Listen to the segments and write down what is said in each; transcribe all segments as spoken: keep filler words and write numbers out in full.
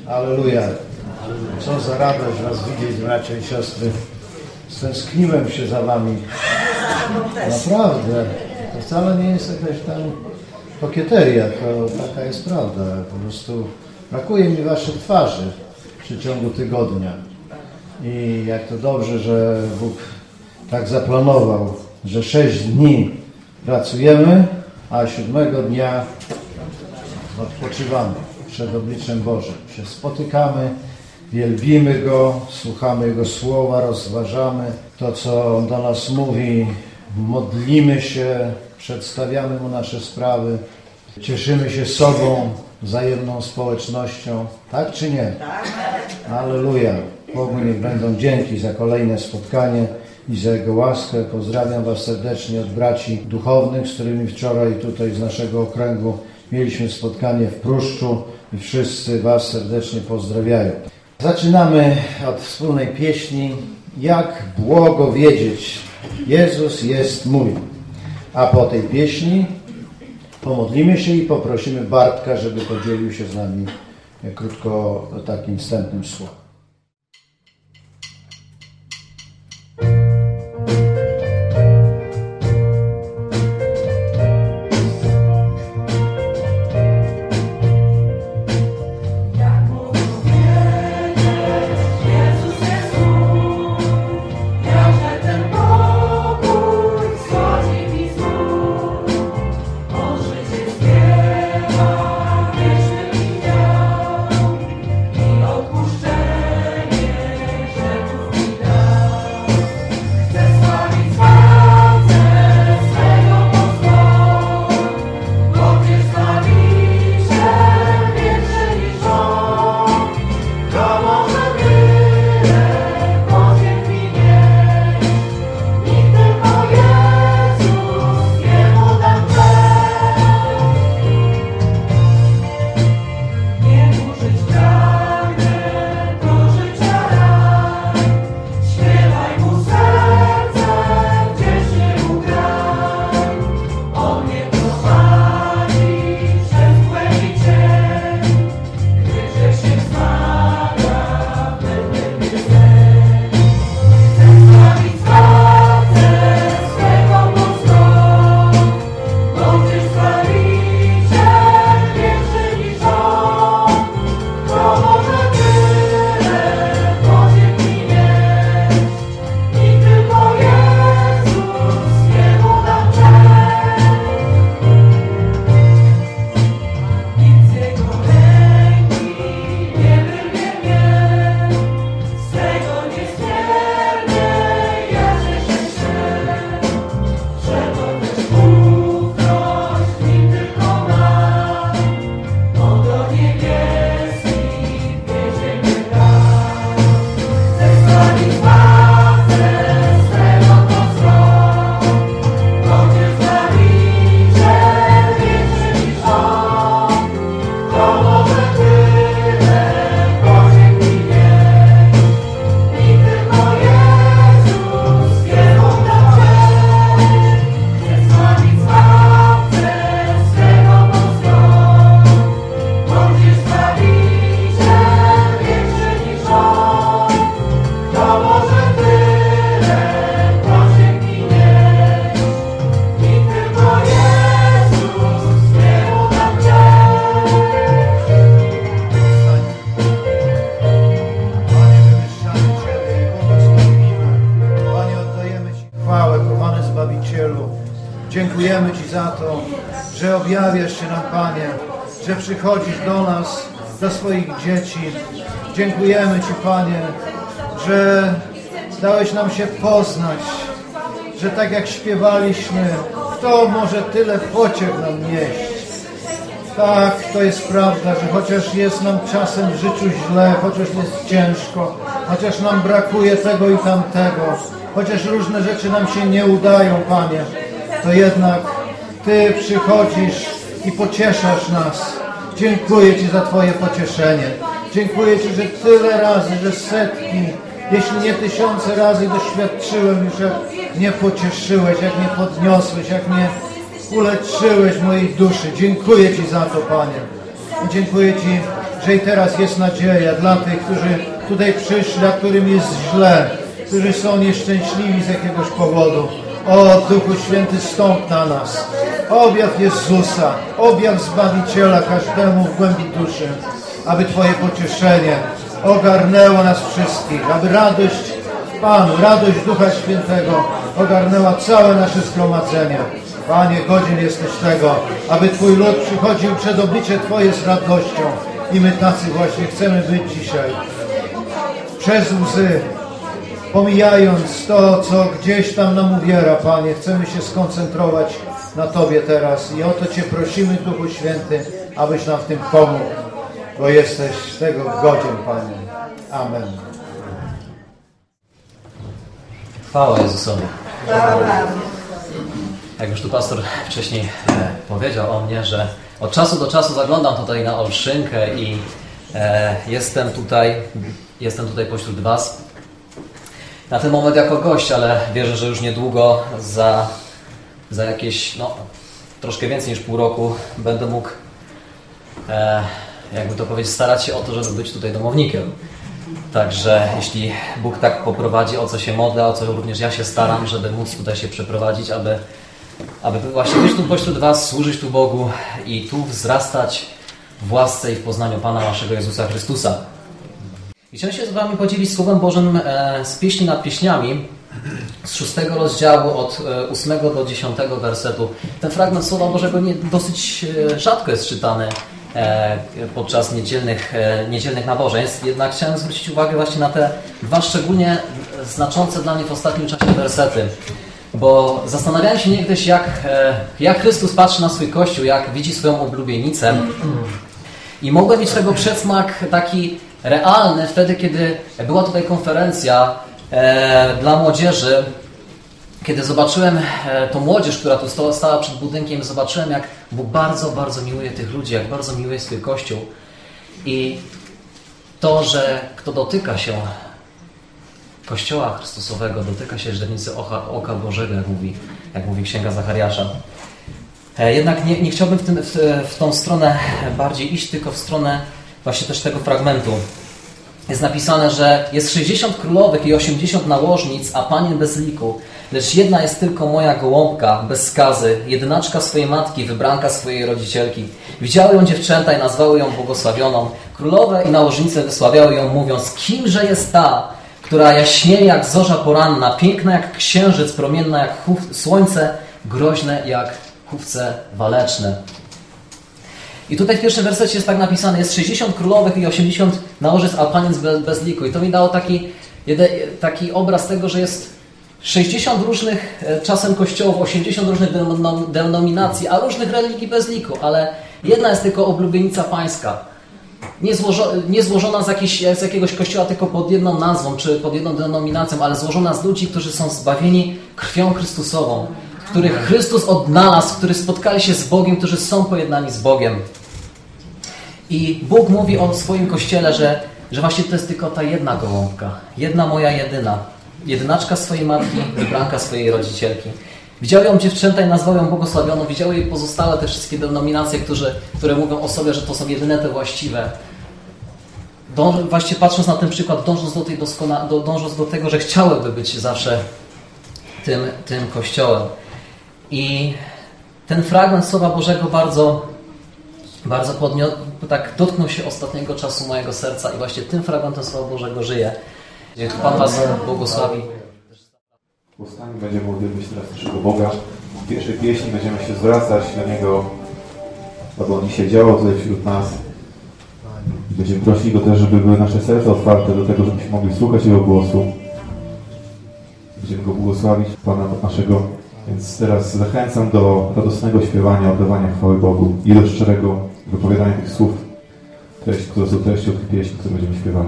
Alleluja. Co za radość Was widzieć, bracia i siostry. Stęskniłem się za Wami. Naprawdę. To wcale nie jest jakaś tam kokieteria, to taka jest prawda. Po prostu brakuje mi Waszych twarzy w przeciągu tygodnia. I jak to dobrze, że Bóg tak zaplanował, że sześć dni pracujemy, a siódmego dnia odpoczywamy przed obliczem Bożym. Się spotykamy, wielbimy Go, słuchamy Jego słowa, rozważamy to, co On do nas mówi, modlimy się, przedstawiamy Mu nasze sprawy, cieszymy się sobą, wzajemną społecznością. Tak czy nie? Alleluja. Bogu niech będą dzięki za kolejne spotkanie i za Jego łaskę. Pozdrawiam Was serdecznie od braci duchownych, z którymi wczoraj tutaj z naszego okręgu mieliśmy spotkanie w Pruszczu i wszyscy Was serdecznie pozdrawiają. Zaczynamy od wspólnej pieśni Jak błogo wiedzieć, Jezus jest mój. A po tej pieśni pomodlimy się i poprosimy Bartka, żeby podzielił się z nami krótko takim wstępnym słowem. Dziękujemy Ci za to, że objawiasz się nam, Panie, że przychodzisz do nas, do swoich dzieci. Dziękujemy Ci, Panie, że dałeś nam się poznać, że tak jak śpiewaliśmy, kto może tyle pociech nam nieść. Tak, to jest prawda, że chociaż jest nam czasem w życiu źle, chociaż jest ciężko, chociaż nam brakuje tego i tamtego, chociaż różne rzeczy nam się nie udają, Panie, to jednak Ty przychodzisz i pocieszasz nas. Dziękuję Ci za Twoje pocieszenie. Dziękuję Ci, że tyle razy, że setki, jeśli nie tysiące razy doświadczyłem już, jak mnie pocieszyłeś, jak mnie podniosłeś, jak mnie uleczyłeś mojej duszy. Dziękuję Ci za to, Panie. I dziękuję Ci, że i teraz jest nadzieja dla tych, którzy tutaj przyszli, a którym jest źle, którzy są nieszczęśliwi z jakiegoś powodu. O, Duchu Święty, stąp na nas. Objaw Jezusa, objaw Zbawiciela każdemu w głębi duszy, aby Twoje pocieszenie ogarnęło nas wszystkich, aby radość w Panu, radość Ducha Świętego ogarnęła całe nasze zgromadzenie. Panie, godzien jesteś tego, aby Twój lud przychodził przed oblicze Twoje z radością i my tacy właśnie chcemy być dzisiaj. Przez łzy, pomijając to, co gdzieś tam nam uwiera, Panie, chcemy się skoncentrować na Tobie teraz i o to Cię prosimy, Duchu Święty, abyś nam w tym pomógł, bo jesteś tego godzien, Panie. Amen. Chwała Jezusowi. Jak już tu pastor wcześniej e, powiedział o mnie, że od czasu do czasu zaglądam tutaj na Olszynkę i e, jestem tutaj, jestem tutaj pośród Was. Na ten moment jako gość, ale wierzę, że już niedługo, za, za jakieś, no, troszkę więcej niż pół roku będę mógł, e, jakby to powiedzieć, starać się o to, żeby być tutaj domownikiem. Także jeśli Bóg tak poprowadzi, o co się modlę, o co również ja się staram, żeby móc tutaj się przeprowadzić, aby, aby właśnie być tu pośród Was, służyć tu Bogu i tu wzrastać w łasce i w poznaniu Pana naszego Jezusa Chrystusa. I chciałem się z Wami podzielić Słowem Bożym e, z pieśni nad pieśniami, z szóstego rozdziału od e, ósmego do dziesiątego wersetu. Ten fragment Słowa Bożego nie, dosyć e, rzadko jest czytany e, podczas niedzielnych, e, niedzielnych nabożeństw, jednak chciałem zwrócić uwagę właśnie na te dwa szczególnie znaczące dla mnie w ostatnim czasie wersety. Bo zastanawiałem się niegdyś, jak, e, jak Chrystus patrzy na swój Kościół, jak widzi swoją oblubienicę. I mogłem mieć tego przedsmak taki realny wtedy, kiedy była tutaj konferencja e, dla młodzieży, kiedy zobaczyłem e, tą młodzież, która tu stała, stała przed budynkiem, zobaczyłem, jak Bóg bardzo, bardzo miłuje tych ludzi, jak bardzo miłuje swój Kościół. I to, że kto dotyka się Kościoła Chrystusowego, dotyka się źrenicy oka, oka Bożego, jak mówi, jak mówi Księga Zachariasza. E, jednak nie, nie chciałbym w, tym, w, w tą stronę bardziej iść, tylko w stronę właśnie też tego fragmentu. Jest napisane, że jest sześćdziesiąt królowych i osiemdziesiąt nałożnic, a panien bez liku. Lecz jedna jest tylko moja gołąbka, bez skazy, jedynaczka swojej matki, wybranka swojej rodzicielki. Widziały ją dziewczęta i nazwały ją błogosławioną. Królowe i nałożnice wysławiały ją, mówiąc, kimże jest ta, która jaśnieje jak zorza poranna, piękna jak księżyc, promienna jak chów, słońce, groźne jak chówce waleczne. I tutaj w pierwszym wersecie jest tak napisane, jest sześćdziesiąt królowych i osiemdziesiąt nałożnic, a paniec bez, bez liku. I to mi dało taki, taki obraz tego, że jest sześćdziesiąt różnych czasem kościołów, osiemdziesiąt różnych denominacji, a różnych religii bez liku, ale jedna jest tylko oblubienica pańska. Nie, złożo, nie złożona z, jakiś, z jakiegoś kościoła tylko pod jedną nazwą, czy pod jedną denominacją, ale złożona z ludzi, którzy są zbawieni krwią Chrystusową, których Chrystus odnalazł, którzy spotkali się z Bogiem, którzy są pojednani z Bogiem. I Bóg mówi o swoim Kościele, że, że właśnie to jest tylko ta jedna gołąbka, jedna moja jedyna, jedynaczka swojej matki, wybranka swojej rodzicielki. Widziały ją dziewczęta i nazwały ją błogosławioną, widziały jej pozostałe te wszystkie denominacje, które, które mówią o sobie, że to są jedyne te właściwe. Dąż, właśnie patrząc na ten przykład, dążąc do, tej doskona, do, dążąc do tego, że chciałyby być zawsze tym, tym Kościołem. I ten fragment Słowa Bożego bardzo, bardzo podnio- tak dotknął się ostatniego czasu mojego serca i właśnie tym fragmentem Słowa Bożego żyję. Niech Pan Was błogosławi. Powstanie będziemy modlić teraz naszego Boga. W pierwszej pieśni będziemy się zwracać do Niego, aby On się działał tutaj wśród nas. I będziemy prosili Go też, żeby były nasze serca otwarte do tego, żebyśmy mogli słuchać Jego głosu. Będziemy Go błogosławić, Pana naszego. Więc teraz zachęcam do radosnego śpiewania, oddawania chwały Bogu i do szczerego wypowiadania tych słów, treść, które są treścią tych pieśni, które będziemy śpiewali.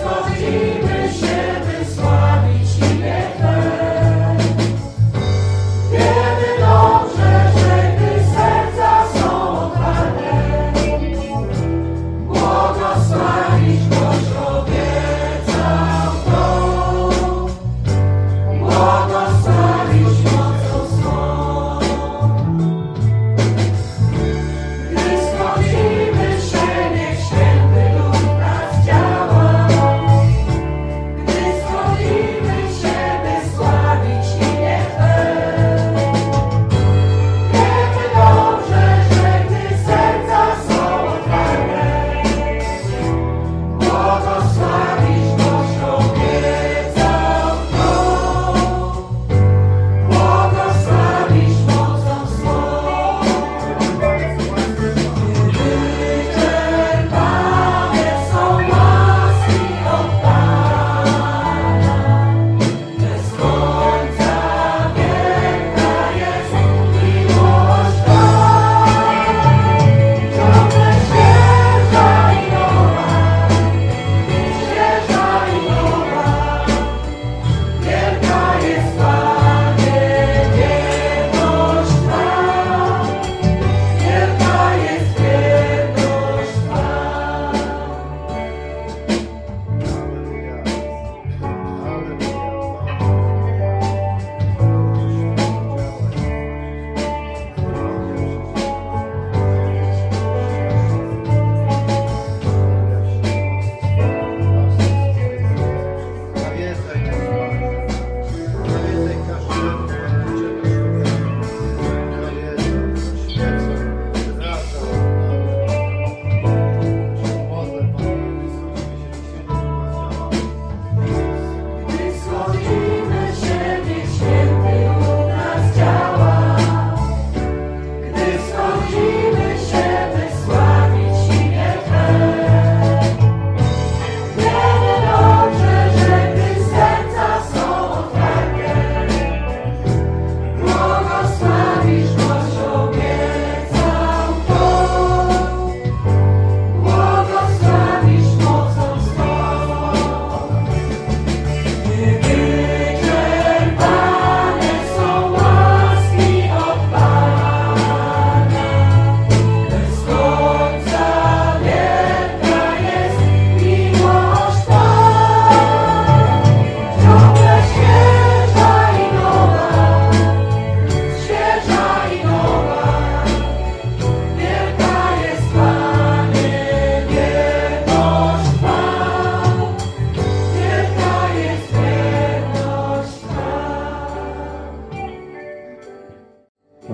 Gdy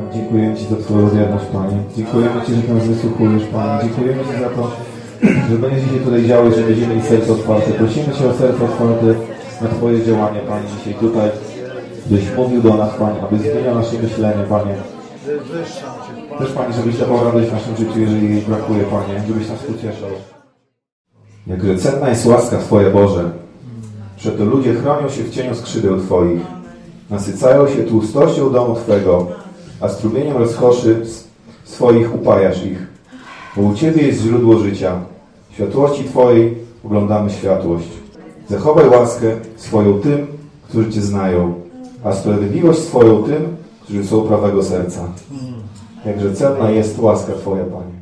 Dziękujemy Ci za Twoją wierność, Panie. Dziękujemy Ci, że nas wysłuchujesz, Panie. Dziękujemy Ci za to, że będziesz się tutaj działać, że będziemy mieli serce otwarte. Prosimy Cię o serce otwarte na Twoje działania, Panie, dzisiaj tutaj. Byś mówił do nas, Panie, aby zmieniał nasze myślenie, Panie. Też, Panie, żebyś dawał radość w naszym życiu, jeżeli jej brakuje, Panie, żebyś nas pocieszał. Jakże cenna jest łaska Twoja, Boże. Przeto ludzie chronią się w cieniu skrzydeł Twoich. Nasycają się tłustością domu Twego, a strumieniem rozkoszy swoich upajasz ich. Bo u Ciebie jest źródło życia. W światłości Twojej oglądamy światłość. Zachowaj łaskę swoją tym, którzy Cię znają, a sprawiedliwość swoją tym, którzy są prawego serca. Jakże cenna jest łaska Twoja, Panie.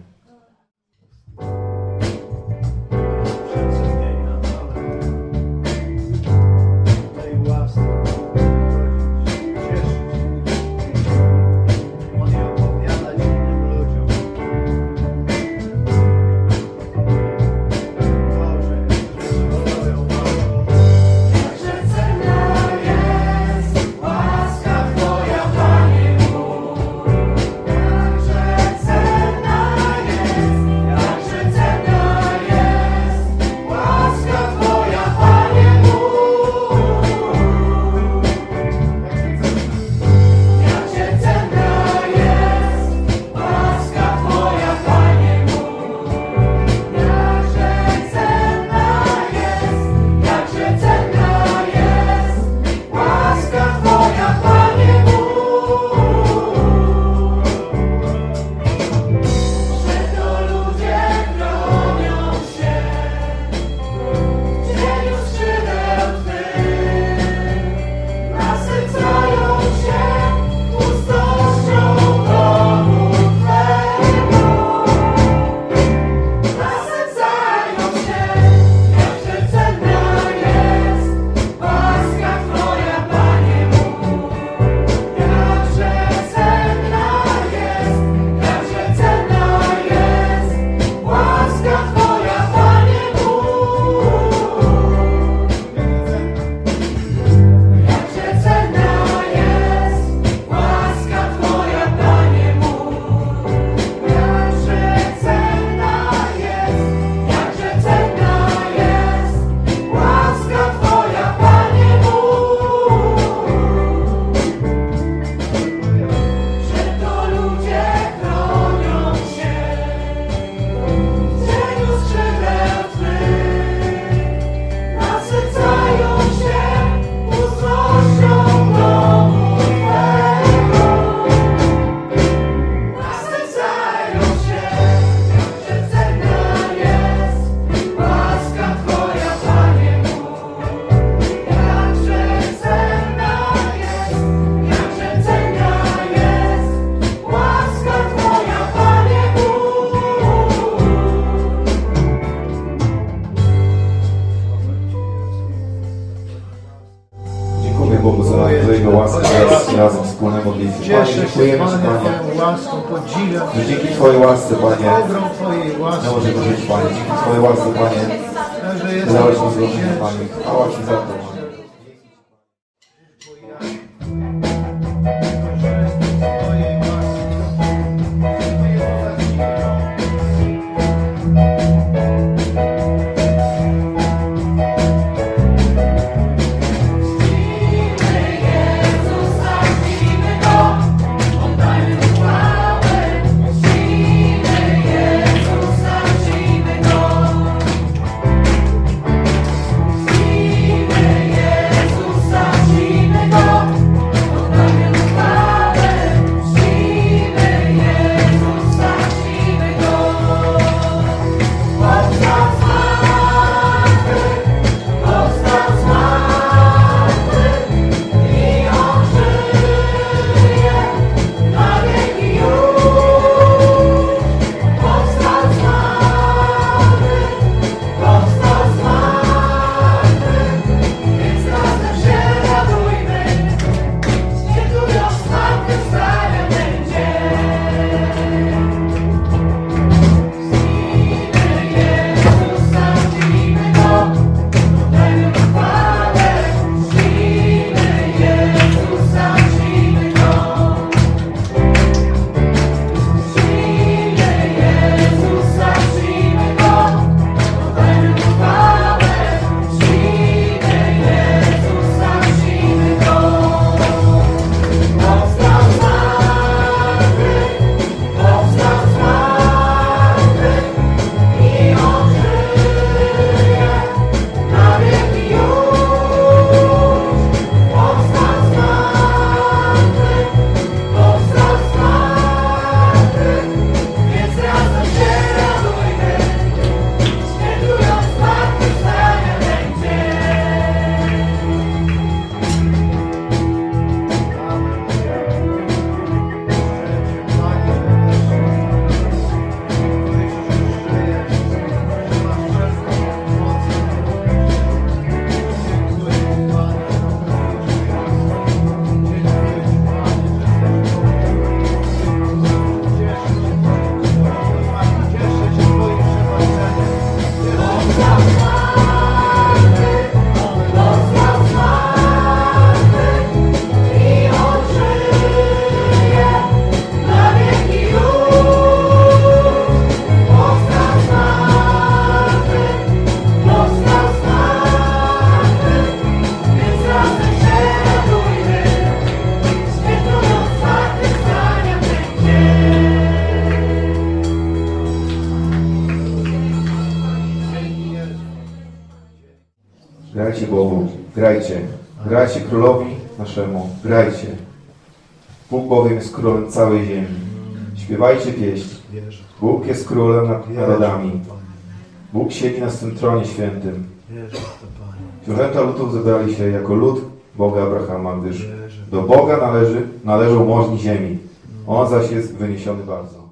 Bogu za, za Jego łaskę oraz razem wspólne modlitwy. Panie, dziękujemy Ci, Panie, że dzięki Twojej łasce, Panie, nie możemy żyć, Panie. Dzięki Twojej łasce, Panie, dałeś nam zrozumienie, Panie. Chwała Ci za to. Amen. Bogu, grajcie, grajcie królowi naszemu, grajcie. Bóg bowiem jest królem całej ziemi. Śpiewajcie pieśń. Bóg jest królem nad narodami. Bóg siedzi na swym tronie świętym. Książęta ludów zebrali się jako lud Boga Abrahama, gdyż do Boga należy, należą możni ziemi. On zaś jest wyniesiony bardzo.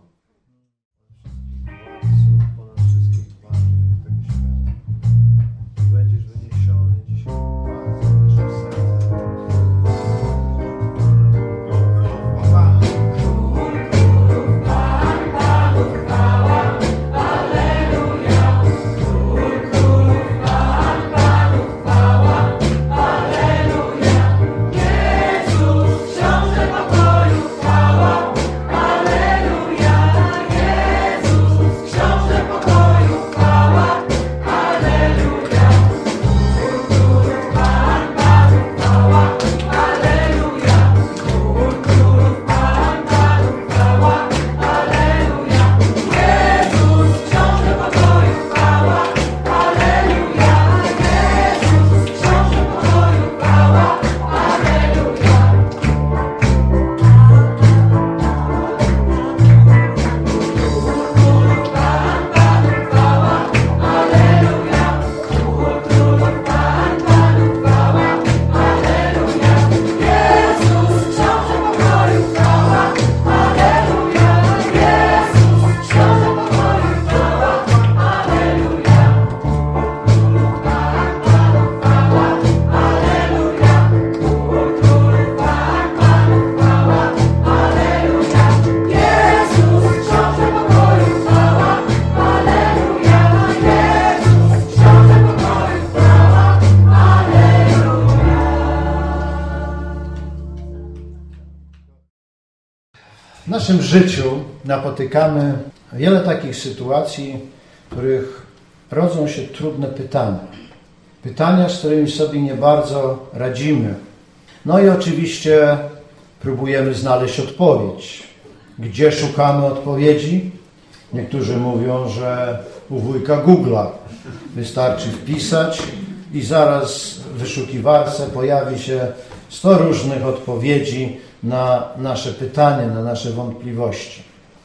W naszym życiu napotykamy wiele takich sytuacji, w których rodzą się trudne pytania. Pytania, z którymi sobie nie bardzo radzimy. No i oczywiście próbujemy znaleźć odpowiedź. Gdzie szukamy odpowiedzi? Niektórzy mówią, że u wujka Google'a wystarczy wpisać i zaraz w wyszukiwarce pojawi się sto różnych odpowiedzi na nasze pytania, na nasze wątpliwości.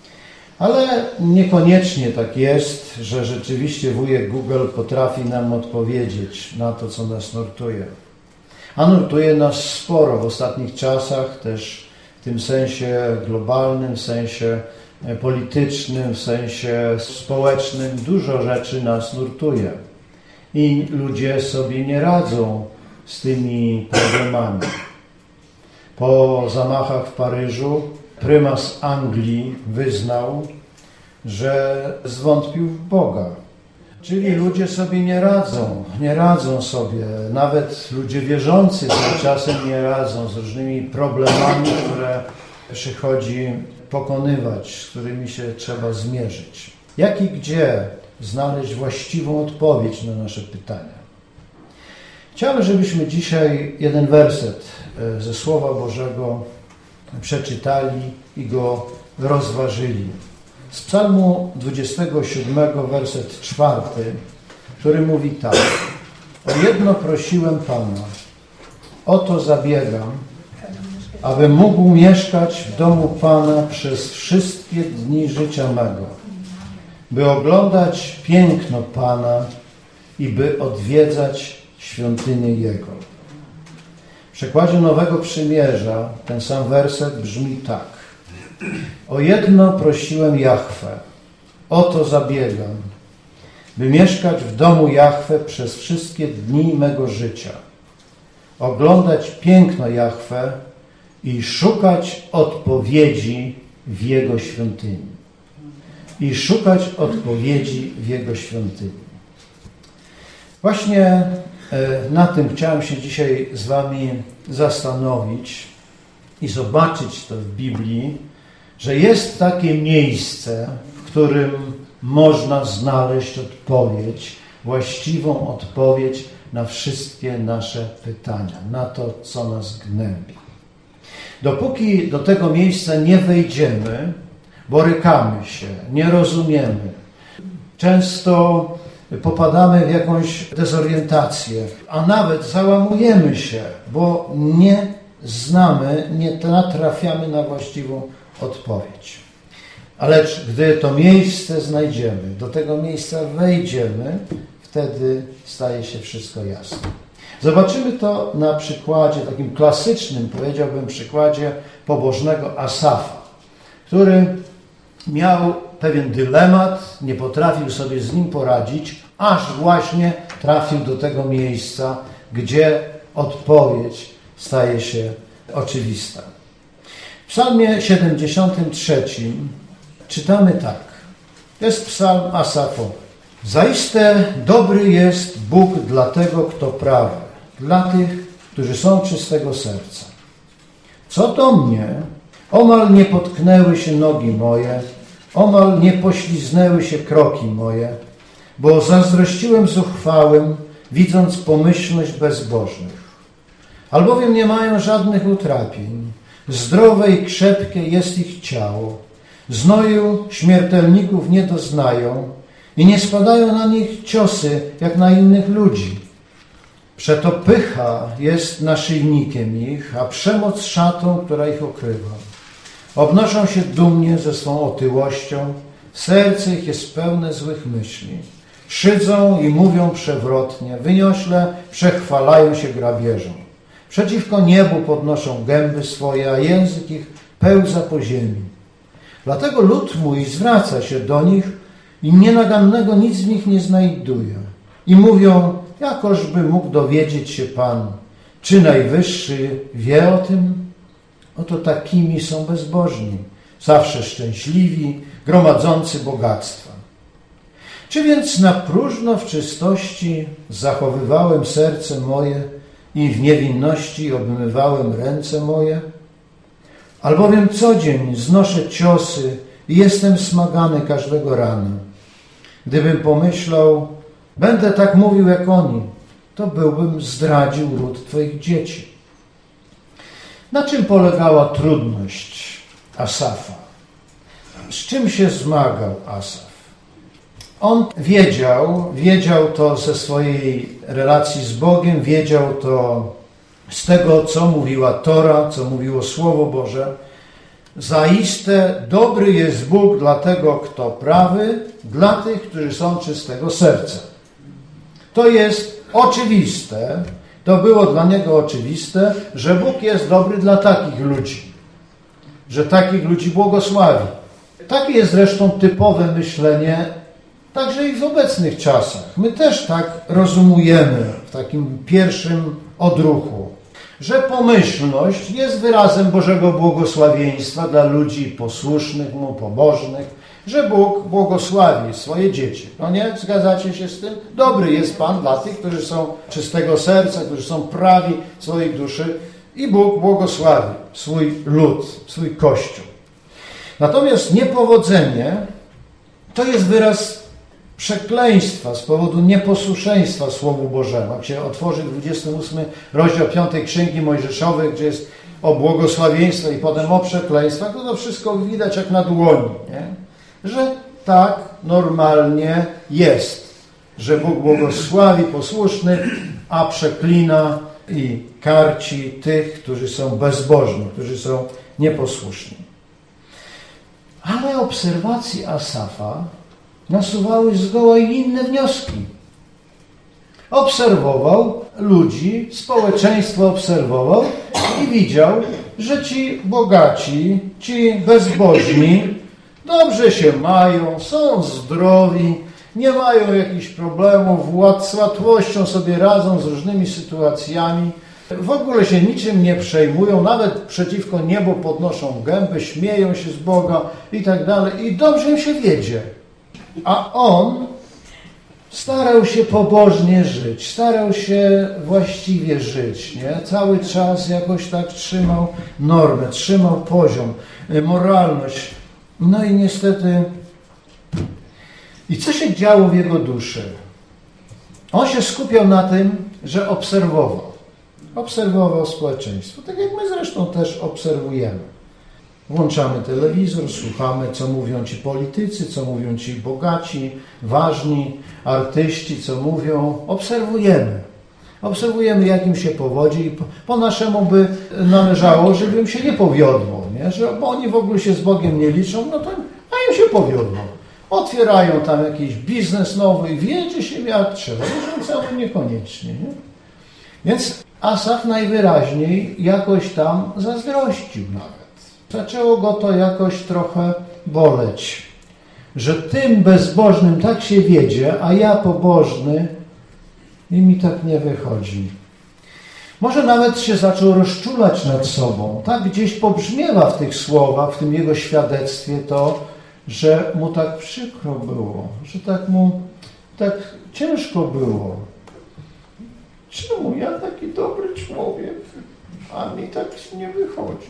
Ale niekoniecznie tak jest, że rzeczywiście wujek Google potrafi nam odpowiedzieć na to, co nas nurtuje. A nurtuje nas sporo w ostatnich czasach, też w tym sensie globalnym, w sensie politycznym, w sensie społecznym. Dużo rzeczy nas nurtuje. I ludzie sobie nie radzą z tymi problemami. Po zamachach w Paryżu prymas Anglii wyznał, że zwątpił w Boga. Czyli ludzie sobie nie radzą, nie radzą sobie. Nawet ludzie wierzący sobie czasem nie radzą z różnymi problemami, które przychodzi pokonywać, z którymi się trzeba zmierzyć. Jak i gdzie znaleźć właściwą odpowiedź na nasze pytania? Chciałbym, żebyśmy dzisiaj jeden werset ze Słowa Bożego przeczytali i go rozważyli. Z Psalmu dwudziestego siódmego, werset czwarty, który mówi tak. O jedno prosiłem Pana, o to zabiegam, abym mógł mieszkać w domu Pana przez wszystkie dni życia mego, by oglądać piękno Pana i by odwiedzać świątynię Jego. W przekładzie Nowego Przymierza ten sam werset brzmi tak. O jedno prosiłem Jahwe, o to zabiegam, by mieszkać w domu Jahwe przez wszystkie dni mego życia, oglądać piękno Jahwe i szukać odpowiedzi w Jego świątyni. I szukać odpowiedzi w Jego świątyni. Właśnie na tym chciałem się dzisiaj z Wami zastanowić i zobaczyć to w Biblii, że jest takie miejsce, w którym można znaleźć odpowiedź, właściwą odpowiedź na wszystkie nasze pytania, na to, co nas gnębi. Dopóki do tego miejsca nie wejdziemy, borykamy się, nie rozumiemy. Często popadamy w jakąś dezorientację, a nawet załamujemy się, bo nie znamy, nie natrafiamy na właściwą odpowiedź. Ale gdy to miejsce znajdziemy, do tego miejsca wejdziemy, wtedy staje się wszystko jasne. Zobaczymy to na przykładzie, takim klasycznym, powiedziałbym, przykładzie pobożnego Asafa, który miał pewien dylemat, nie potrafił sobie z nim poradzić, aż właśnie trafił do tego miejsca, gdzie odpowiedź staje się oczywista. W psalmie siedemdziesiątym trzecim czytamy tak. Jest psalm Asafowy. Zaiste dobry jest Bóg dla tego, kto prawy, dla tych, którzy są czystego serca. Co do mnie, omal nie potknęły się nogi moje, omal nie pośliznęły się kroki moje, bo zazdrościłem zuchwałym, widząc pomyślność bezbożnych. Albowiem nie mają żadnych utrapień, zdrowe i krzepkie jest ich ciało, znoju śmiertelników nie doznają i nie spadają na nich ciosy, jak na innych ludzi. Przeto pycha jest naszyjnikiem ich, a przemoc szatą, która ich okrywa. Obnoszą się dumnie ze swą otyłością, serce ich jest pełne złych myśli. Szydzą i mówią przewrotnie, wyniośle przechwalają się grabieżą. Przeciwko niebu podnoszą gęby swoje, a język ich pełza po ziemi. Dlatego lud mój zwraca się do nich i nienagannego nic w nich nie znajduje. I mówią, jakożby mógł dowiedzieć się Pan, czy Najwyższy wie o tym? Oto takimi są bezbożni, zawsze szczęśliwi, gromadzący bogactwa. Czy więc na próżno w czystości zachowywałem serce moje i w niewinności obmywałem ręce moje? Albowiem co dzień znoszę ciosy i jestem smagany każdego rana. Gdybym pomyślał, będę tak mówił jak oni, to byłbym zdradził ród Twoich dzieci. Na czym polegała trudność Asafa? Z czym się zmagał Asaf? On wiedział, wiedział to ze swojej relacji z Bogiem, wiedział to z tego, co mówiła Tora, co mówiło Słowo Boże. Zaiste dobry jest Bóg dla tego, kto prawy, dla tych, którzy są czystego serca. To jest oczywiste, to było dla niego oczywiste, że Bóg jest dobry dla takich ludzi, że takich ludzi błogosławi. Takie jest zresztą typowe myślenie także i w obecnych czasach. My też tak rozumujemy w takim pierwszym odruchu, że pomyślność jest wyrazem Bożego błogosławieństwa dla ludzi posłusznych Mu, pobożnych, że Bóg błogosławi swoje dzieci. No nie? Zgadzacie się z tym? Dobry jest Pan dla tych, którzy są czystego serca, którzy są prawi w swojej duszy i Bóg błogosławi swój lud, swój Kościół. Natomiast niepowodzenie to jest wyraz przekleństwa z powodu nieposłuszeństwa Słowu Bożemu. Jak się otworzy dwudziesty ósmy rozdział piątej Księgi Mojżeszowej, gdzie jest o błogosławieństwie i potem o przekleństwach, to to wszystko widać jak na dłoni, nie? Że tak normalnie jest, że Bóg błogosławi posłusznych, a przeklina i karci tych, którzy są bezbożni, którzy są nieposłuszni. Ale obserwacji Asafa nasuwały zgoła inne wnioski. Obserwował ludzi, społeczeństwo obserwował i widział, że ci bogaci, ci bezbożni dobrze się mają, są zdrowi, nie mają jakichś problemów, z łatwością sobie radzą z różnymi sytuacjami, w ogóle się niczym nie przejmują, nawet przeciwko niebu podnoszą gęby, śmieją się z Boga i tak dalej i dobrze im się wiedzie. A on starał się pobożnie żyć, starał się właściwie żyć, nie? Cały czas jakoś tak trzymał normę, trzymał poziom, moralność. No i niestety... I co się działo w jego duszy? On się skupiał na tym, że obserwował. Obserwował społeczeństwo, tak jak my zresztą też obserwujemy. Włączamy telewizor, słuchamy, co mówią ci politycy, co mówią ci bogaci, ważni artyści, co mówią. Obserwujemy. Obserwujemy, jak im się powodzi i po, po naszemu by należało, żeby im się nie powiodło, nie? Że, bo oni w ogóle się z Bogiem nie liczą, no to a im się powiodło. Otwierają tam jakiś biznes nowy i wiedzie się jak trzeba, wierzącemu niekoniecznie. Nie? Więc Asaf najwyraźniej jakoś tam zazdrościł nawet. Zaczęło go to jakoś trochę boleć, że tym bezbożnym tak się wiedzie, a ja pobożny i mi tak nie wychodzi. Może nawet się zaczął rozczulać nad sobą. Tak gdzieś pobrzmiewa w tych słowach, w tym jego świadectwie to, że mu tak przykro było, że tak mu tak ciężko było. Czemu ja taki dobry człowiek, a mi tak nie wychodzi?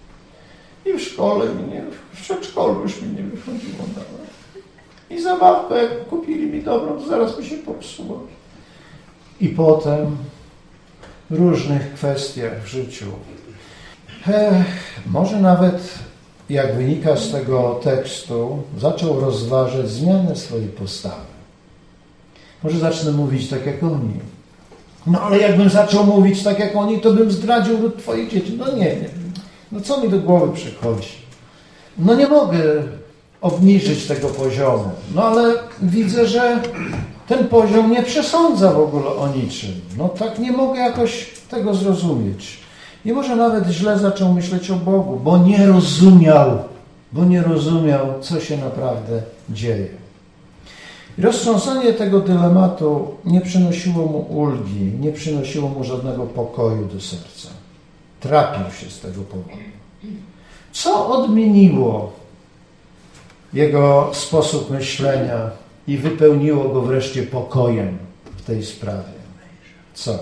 I w szkole mi nie, w przedszkolu już mi nie wychodziło nawet. I zabawkę kupili mi dobrą, to zaraz mi się popsuło. I potem w różnych kwestiach w życiu. Ech, może nawet, jak wynika z tego tekstu, zaczął rozważać zmianę swojej postawy. Może zacznę mówić tak jak oni. No ale jakbym zaczął mówić tak jak oni, to bym zdradził ród twoich dzieci. No nie, nie. No co mi do głowy przychodzi? No nie mogę obniżyć tego poziomu. No ale widzę, że ten poziom nie przesądza w ogóle o niczym. No tak nie mogę jakoś tego zrozumieć. I może nawet źle zaczął myśleć o Bogu, bo nie rozumiał, bo nie rozumiał, co się naprawdę dzieje. I roztrząsanie tego dylematu nie przynosiło mu ulgi, nie przynosiło mu żadnego pokoju do serca. Trapił się z tego powodu. Co odmieniło jego sposób myślenia i wypełniło go wreszcie pokojem w tej sprawie? Co?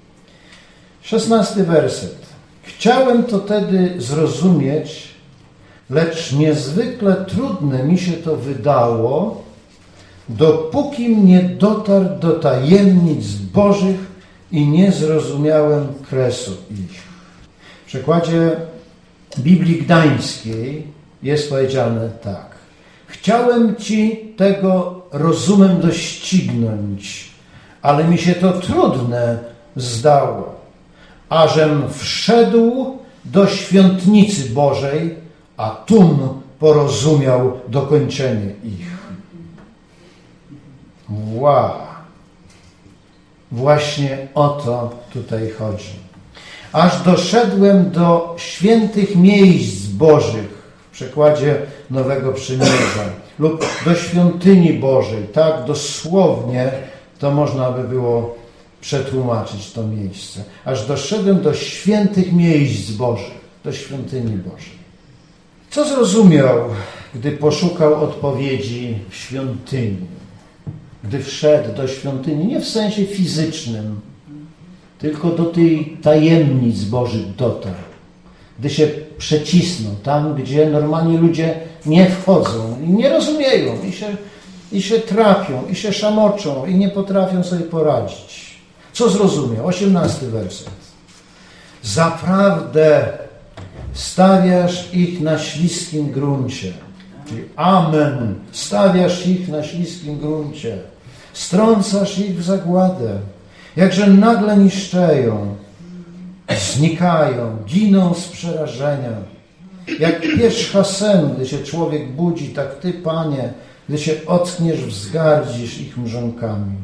Szesnasty werset. Chciałem to tedy zrozumieć, lecz niezwykle trudne mi się to wydało, dopókim nie dotarł do tajemnic Bożych i nie zrozumiałem kresu ich. W przekładzie Biblii Gdańskiej jest powiedziane tak. Chciałem Ci tego rozumem doścignąć, ale mi się to trudne zdało, ażem wszedł do świątnicy Bożej, a tum porozumiał dokończenie ich. Wow! Właśnie o to tutaj chodzi. Aż doszedłem do świętych miejsc Bożych, w przekładzie Nowego Przymierza, lub do świątyni Bożej, tak dosłownie to można by było przetłumaczyć to miejsce. Aż doszedłem do świętych miejsc Bożych, do świątyni Bożej. Co zrozumiał, gdy poszukał odpowiedzi w świątyni? Gdy wszedł do świątyni, nie w sensie fizycznym, tylko do tej tajemnic Bożych dotarł. Gdy się przecisnął tam, gdzie normalnie ludzie nie wchodzą i nie rozumieją, i się, i się trapią, i się szamoczą, i nie potrafią sobie poradzić. Co zrozumiał? Osiemnasty werset. Zaprawdę stawiasz ich na śliskim gruncie. Czyli amen. Stawiasz ich na śliskim gruncie. Strącasz ich w zagładę. Jakże nagle niszczeją, znikają, giną z przerażenia. Jak pierzcha sen, gdy się człowiek budzi, tak Ty, Panie, gdy się ockniesz, wzgardzisz ich mrzonkami.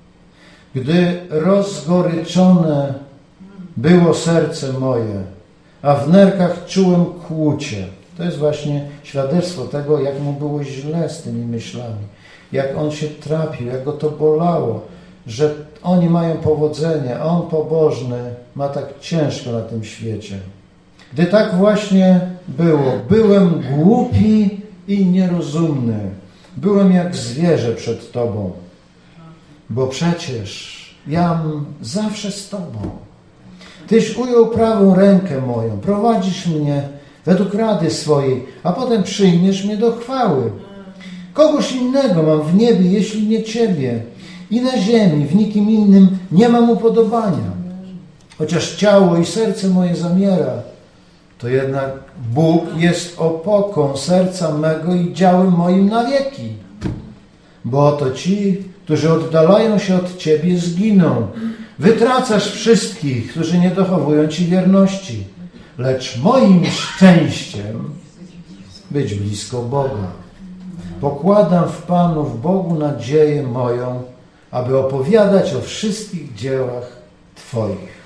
Gdy rozgoryczone było serce moje, a w nerkach czułem kłucie. To jest właśnie świadectwo tego, jak mu było źle z tymi myślami. Jak on się trapił, jak go to bolało, że oni mają powodzenie, a on pobożny ma tak ciężko na tym świecie. Gdy tak właśnie było, byłem głupi i nierozumny. Byłem jak zwierzę przed Tobą. Bo przecież jam zawsze z Tobą. Tyś ujął prawą rękę moją, prowadzisz mnie według rady swojej, a potem przyjmiesz mnie do chwały. Kogoś innego mam w niebie, jeśli nie Ciebie. I na ziemi, w nikim innym nie mam upodobania. Chociaż ciało i serce moje zamiera, to jednak Bóg jest opoką serca mego i działem moim na wieki. Bo oto ci, którzy oddalają się od Ciebie, zginą. Wytracasz wszystkich, którzy nie dochowują Ci wierności. Lecz moim szczęściem być blisko Boga. Pokładam w Panu, w Bogu nadzieję moją, aby opowiadać o wszystkich dziełach Twoich.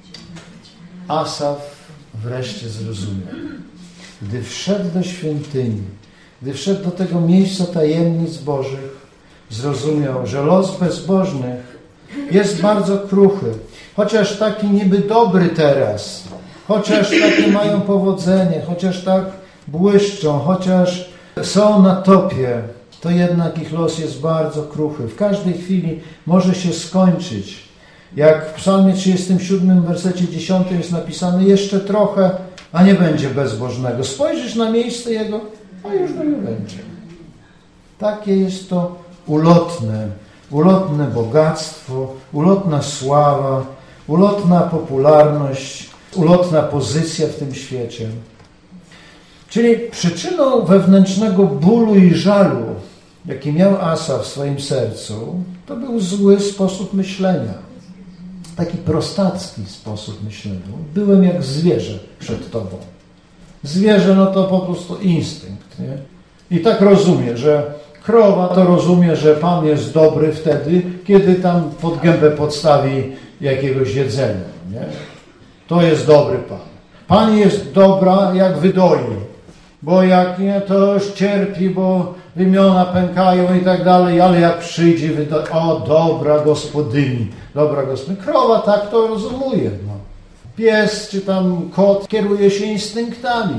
Asaf wreszcie zrozumiał. Gdy wszedł do świątyni, gdy wszedł do tego miejsca tajemnic Bożych, zrozumiał, że los bezbożnych jest bardzo kruchy. Chociaż taki niby dobry teraz, chociaż takie mają powodzenie, chociaż tak błyszczą, chociaż są na topie, to jednak ich los jest bardzo kruchy. W każdej chwili może się skończyć. Jak w Psalmie trzydziestym siódmym, wersecie dziesiątym jest napisane, jeszcze trochę, a nie będzie bezbożnego. Spojrzysz na miejsce jego, a już go nie będzie. Takie jest to ulotne, ulotne bogactwo, ulotna sława, ulotna popularność, ulotna pozycja w tym świecie. Czyli przyczyną wewnętrznego bólu i żalu, jaki miał Asaf w swoim sercu, to był zły sposób myślenia. Taki prostacki sposób myślenia. Byłem jak zwierzę przed Tobą. Zwierzę, no to po prostu instynkt. Nie? I tak rozumie, że krowa to rozumie, że Pan jest dobry wtedy, kiedy tam pod gębę podstawi jakiegoś jedzenia. Nie? To jest dobry Pan. Pan jest dobra, jak wydoi. Bo jak nie, to już cierpi, bo wymiona pękają i tak dalej, ale jak przyjdzie, wydoi, o dobra gospodyni, dobra gospodyni. Krowa tak to rozumuje. No. Pies czy tam kot kieruje się instynktami.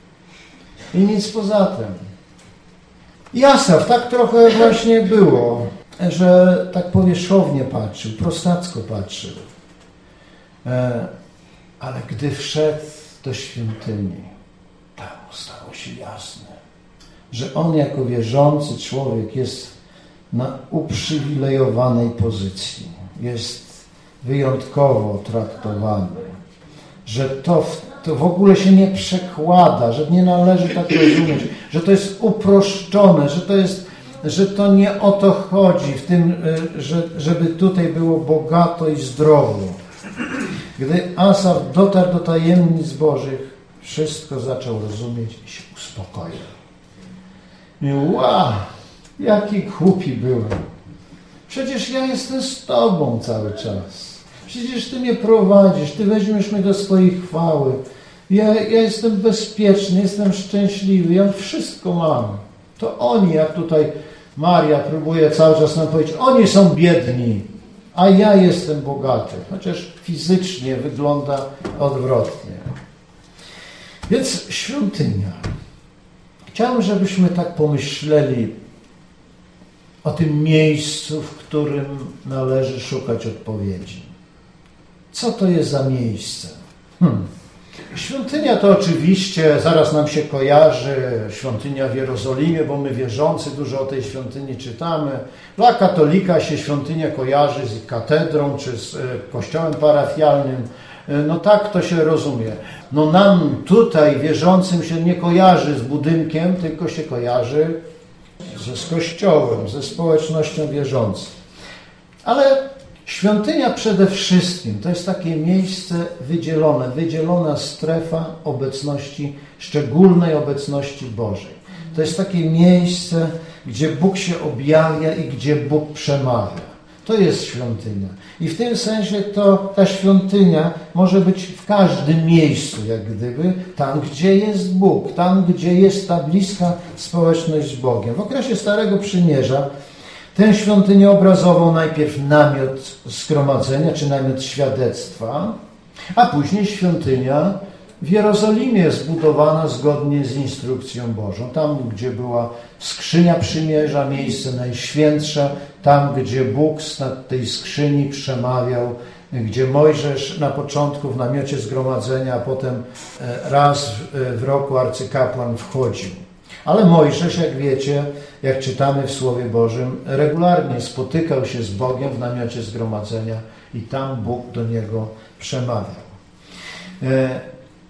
I nic poza tym. I Asaf tak trochę właśnie było, że tak powierzchownie patrzył, prostacko patrzył. E, ale gdy wszedł do świątyni, tam stało się jasne, że on jako wierzący człowiek jest na uprzywilejowanej pozycji. Jest wyjątkowo traktowany. Że to w, to w ogóle się nie przekłada, że nie należy tak rozumieć, że to jest uproszczone, że to jest, że to nie o to chodzi w tym, że, żeby tutaj było bogato i zdrowo. Gdy Asaf dotarł do tajemnic Bożych, wszystko zaczął rozumieć i się uspokoił. I wow, jaki głupi byłem. Przecież ja jestem z Tobą cały czas. Przecież Ty mnie prowadzisz, Ty weźmiesz mnie do swojej chwały. Ja, ja jestem bezpieczny, jestem szczęśliwy, ja wszystko mam. To oni, jak tutaj Maria próbuje cały czas nam powiedzieć, oni są biedni, a ja jestem bogaty. Chociaż fizycznie wygląda odwrotnie. Więc świątynia. Chciałem, żebyśmy tak pomyśleli o tym miejscu, w którym należy szukać odpowiedzi. Co to jest za miejsce? Hmm. Świątynia to oczywiście, zaraz nam się kojarzy, świątynia w Jerozolimie, bo my wierzący dużo o tej świątyni czytamy. Dla katolika się świątynia kojarzy z katedrą czy z kościołem parafialnym. No tak to się rozumie. No nam tutaj wierzącym się nie kojarzy z budynkiem, tylko się kojarzy ze z kościołem, ze społecznością wierzącą. Ale świątynia przede wszystkim to jest takie miejsce wydzielone, wydzielona strefa obecności, szczególnej obecności Bożej. To jest takie miejsce, gdzie Bóg się objawia i gdzie Bóg przemawia. To jest świątynia. I w tym sensie to ta świątynia może być w każdym miejscu, jak gdyby, tam, gdzie jest Bóg, tam, gdzie jest ta bliska społeczność z Bogiem. W okresie Starego Przymierza tę świątynię obrazował najpierw namiot zgromadzenia, czy namiot świadectwa, a później świątynia w Jerozolimie zbudowana zgodnie z instrukcją Bożą. Tam, gdzie była skrzynia przymierza, miejsce najświętsze, tam, gdzie Bóg z tej skrzyni przemawiał, gdzie Mojżesz na początku w namiocie zgromadzenia, a potem raz w roku arcykapłan wchodził. Ale Mojżesz, jak wiecie, jak czytamy w Słowie Bożym, regularnie spotykał się z Bogiem w namiocie zgromadzenia i tam Bóg do niego przemawiał.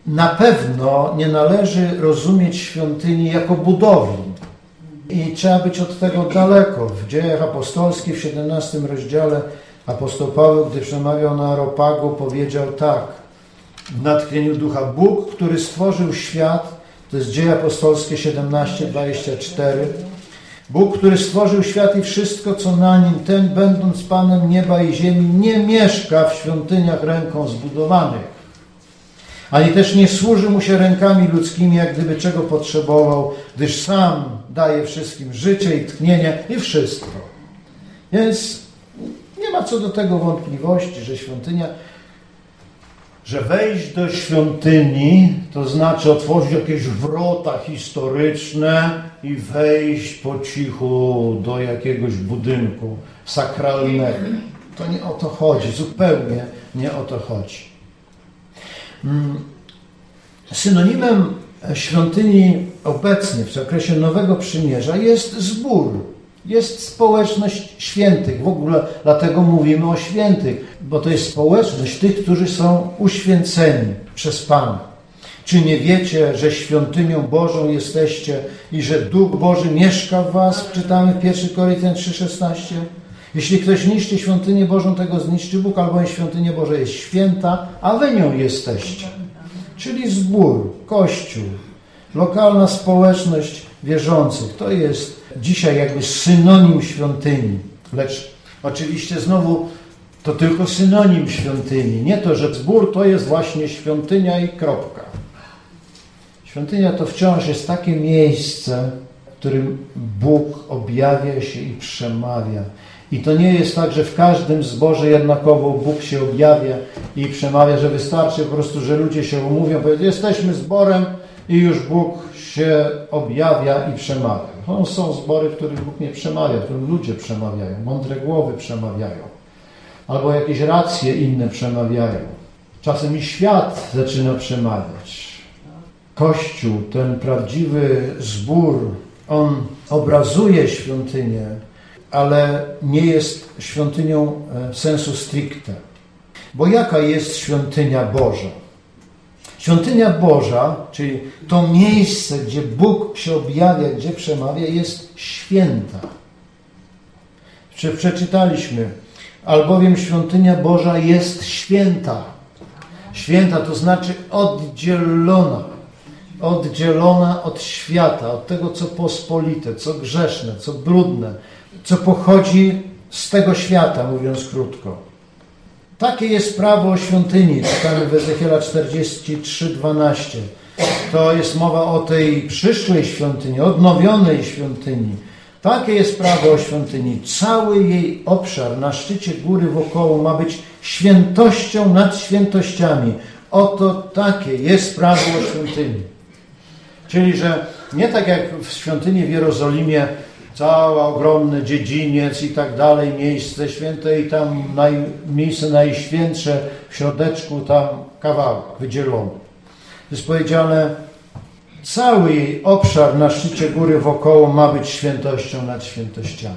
na pewno nie należy rozumieć świątyni jako budowli. I trzeba być od tego daleko. W Dziejach Apostolskich w siedemnastym rozdziale apostoł Paweł, gdy przemawiał na Areopagu, powiedział tak: w natchnieniu Ducha Bóg, który stworzył świat, to jest Dzieje Apostolskie siedemnaście, dwadzieścia cztery, Bóg, który stworzył świat i wszystko, co na nim, ten, będąc Panem nieba i ziemi, nie mieszka w świątyniach ręką zbudowanych, ani też nie służy mu się rękami ludzkimi, jak gdyby czego potrzebował, gdyż sam daje wszystkim życie i tchnienie i wszystko. Więc nie ma co do tego wątpliwości, że świątynia, że wejść do świątyni, to znaczy otworzyć jakieś wrota historyczne i wejść po cichu do jakiegoś budynku sakralnego. To nie o to chodzi, zupełnie nie o to chodzi. Synonimem świątyni obecnie w okresie Nowego Przymierza jest zbór, jest społeczność świętych. W ogóle dlatego mówimy o świętych, bo to jest społeczność tych, którzy są uświęceni przez Pana. Czy nie wiecie, że świątynią Bożą jesteście i że Duch Boży mieszka w was? Czytamy w pierwszym Koryntian trzy szesnaście. Jeśli ktoś niszczy świątynię Bożą, tego zniszczy Bóg, albowiem świątynia Boża jest święta, a wy nią jesteście. Czyli zbór, kościół, lokalna społeczność wierzących. To jest dzisiaj jakby synonim świątyni. Lecz oczywiście znowu to tylko synonim świątyni. Nie to, że zbór to jest właśnie świątynia i kropka. Świątynia to wciąż jest takie miejsce, w którym Bóg objawia się i przemawia. I to nie jest tak, że w każdym zborze jednakowo Bóg się objawia i przemawia, że wystarczy po prostu, że ludzie się umówią, powiedzą, jesteśmy zborem i już Bóg się objawia i przemawia. No, są zbory, w których Bóg nie przemawia, w których ludzie przemawiają, mądre głowy przemawiają, albo jakieś racje inne przemawiają. Czasem i świat zaczyna przemawiać. Kościół, ten prawdziwy zbór, on obrazuje świątynię, ale nie jest świątynią sensu stricte. Bo jaka jest świątynia Boża? Świątynia Boża, czyli to miejsce, gdzie Bóg się objawia, gdzie przemawia, jest święta. Przeczytaliśmy, albowiem świątynia Boża jest święta. Święta to znaczy oddzielona. Oddzielona od świata, od tego, co pospolite, co grzeszne, co brudne, co pochodzi z tego świata, mówiąc krótko. Takie jest prawo o świątyni. Czytamy w Ezechiela czterdzieści trzy dwanaście. To jest mowa o tej przyszłej świątyni, odnowionej świątyni. Takie jest prawo o świątyni. Cały jej obszar na szczycie góry wokoło ma być świętością nad świętościami. Oto takie jest prawo o świątyni. Czyli, że nie tak jak w świątyni w Jerozolimie, cała ogromny dziedziniec i tak dalej, miejsce święte i tam naj, miejsce najświętsze w środeczku, tam kawałek wydzielony. Jest powiedziane, cały jej obszar na szczycie góry wokoło ma być świętością nad świętościami.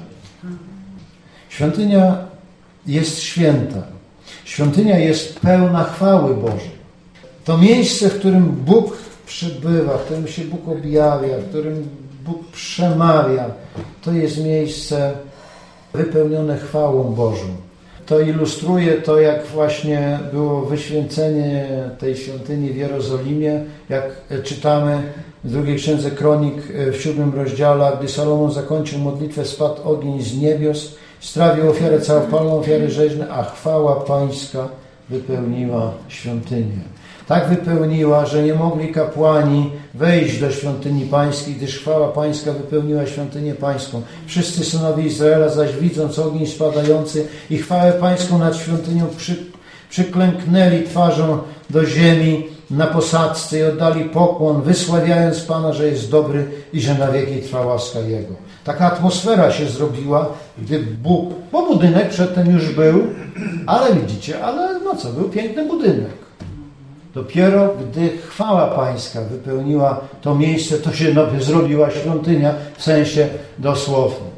Świątynia jest święta. Świątynia jest pełna chwały Bożej. To miejsce, w którym Bóg przybywa, w którym się Bóg objawia, w którym Bóg przemawia, to jest miejsce wypełnione chwałą Bożą. To ilustruje to, jak właśnie było wyświęcenie tej świątyni w Jerozolimie, jak czytamy w drugiej księdze Kronik w siódmym rozdziale, gdy Salomon zakończył modlitwę, spadł ogień z niebios, strawił ofiarę całopalną, ofiary rzeźne, a chwała Pańska wypełniła świątynię. Tak wypełniła, że nie mogli kapłani wejść do świątyni pańskiej, gdyż chwała pańska wypełniła świątynię pańską. Wszyscy synowie Izraela zaś widząc ogień spadający i chwałę pańską nad świątynią przy, przyklęknęli twarzą do ziemi na posadzce i oddali pokłon, wysławiając Pana, że jest dobry i że na wieki trwa łaska Jego. Taka atmosfera się zrobiła, gdy Bóg, bo budynek przedtem już był, ale widzicie, ale no co, był piękny budynek. Dopiero gdy chwała pańska wypełniła to miejsce, to się no, zrobiła świątynia w sensie dosłownym.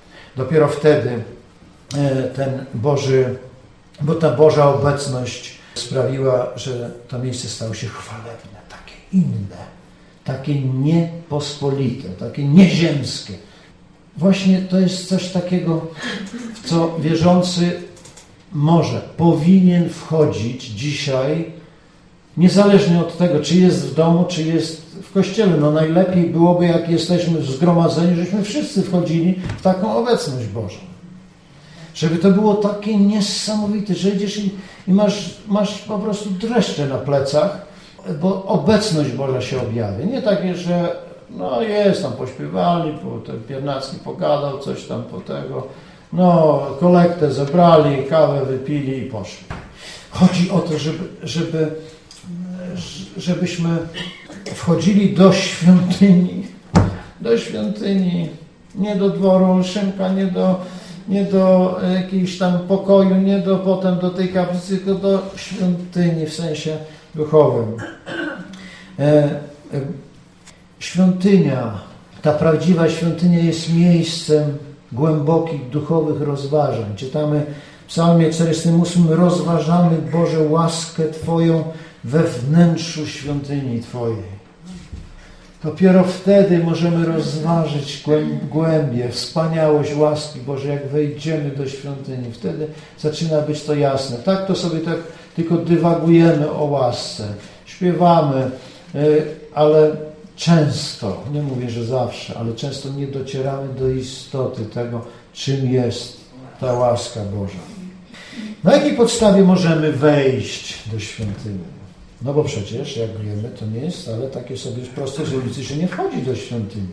Dopiero wtedy ten Boży, bo ta Boża obecność sprawiła, że to miejsce stało się chwalebne, takie inne, takie niepospolite, takie nieziemskie. Właśnie to jest coś takiego, w co wierzący może, powinien wchodzić dzisiaj, niezależnie od tego, czy jest w domu, czy jest w kościele. No najlepiej byłoby, jak jesteśmy zgromadzeni, żeśmy wszyscy wchodzili w taką obecność Bożą. Żeby to było takie niesamowite, że idziesz i, i masz, masz po prostu dreszcze na plecach, bo obecność Boża się objawia. Nie takie, że no jest tam pośpiewali, po ten Piernacki pogadał, coś tam po tego, no kolektę zebrali, kawę wypili i poszli. Chodzi o to, żeby, żeby, żebyśmy wchodzili do świątyni, do świątyni, nie do dworu Olszynka, nie do, nie do jakiegoś tam pokoju, nie do potem do tej kaplicy, tylko do świątyni w sensie duchowym. E, e, świątynia, ta prawdziwa świątynia jest miejscem głębokich duchowych rozważań. Czytamy w Psalmie czterdziestym ósmym: rozważamy, Boże, łaskę Twoją we wnętrzu świątyni Twojej. Dopiero wtedy możemy rozważyć głębię, wspaniałość łaski Bożej, jak wejdziemy do świątyni. Wtedy zaczyna być to jasne. Tak to sobie tak tylko dywagujemy o łasce, śpiewamy, ale często, nie mówię, że zawsze, ale często nie docieramy do istoty tego, czym jest ta łaska Boża. Na jakiej podstawie możemy wejść do świątyni? No bo przecież, jak wiemy, to nie jest wcale takie sobie proste z ulicy, że nie wchodzi do świątyni.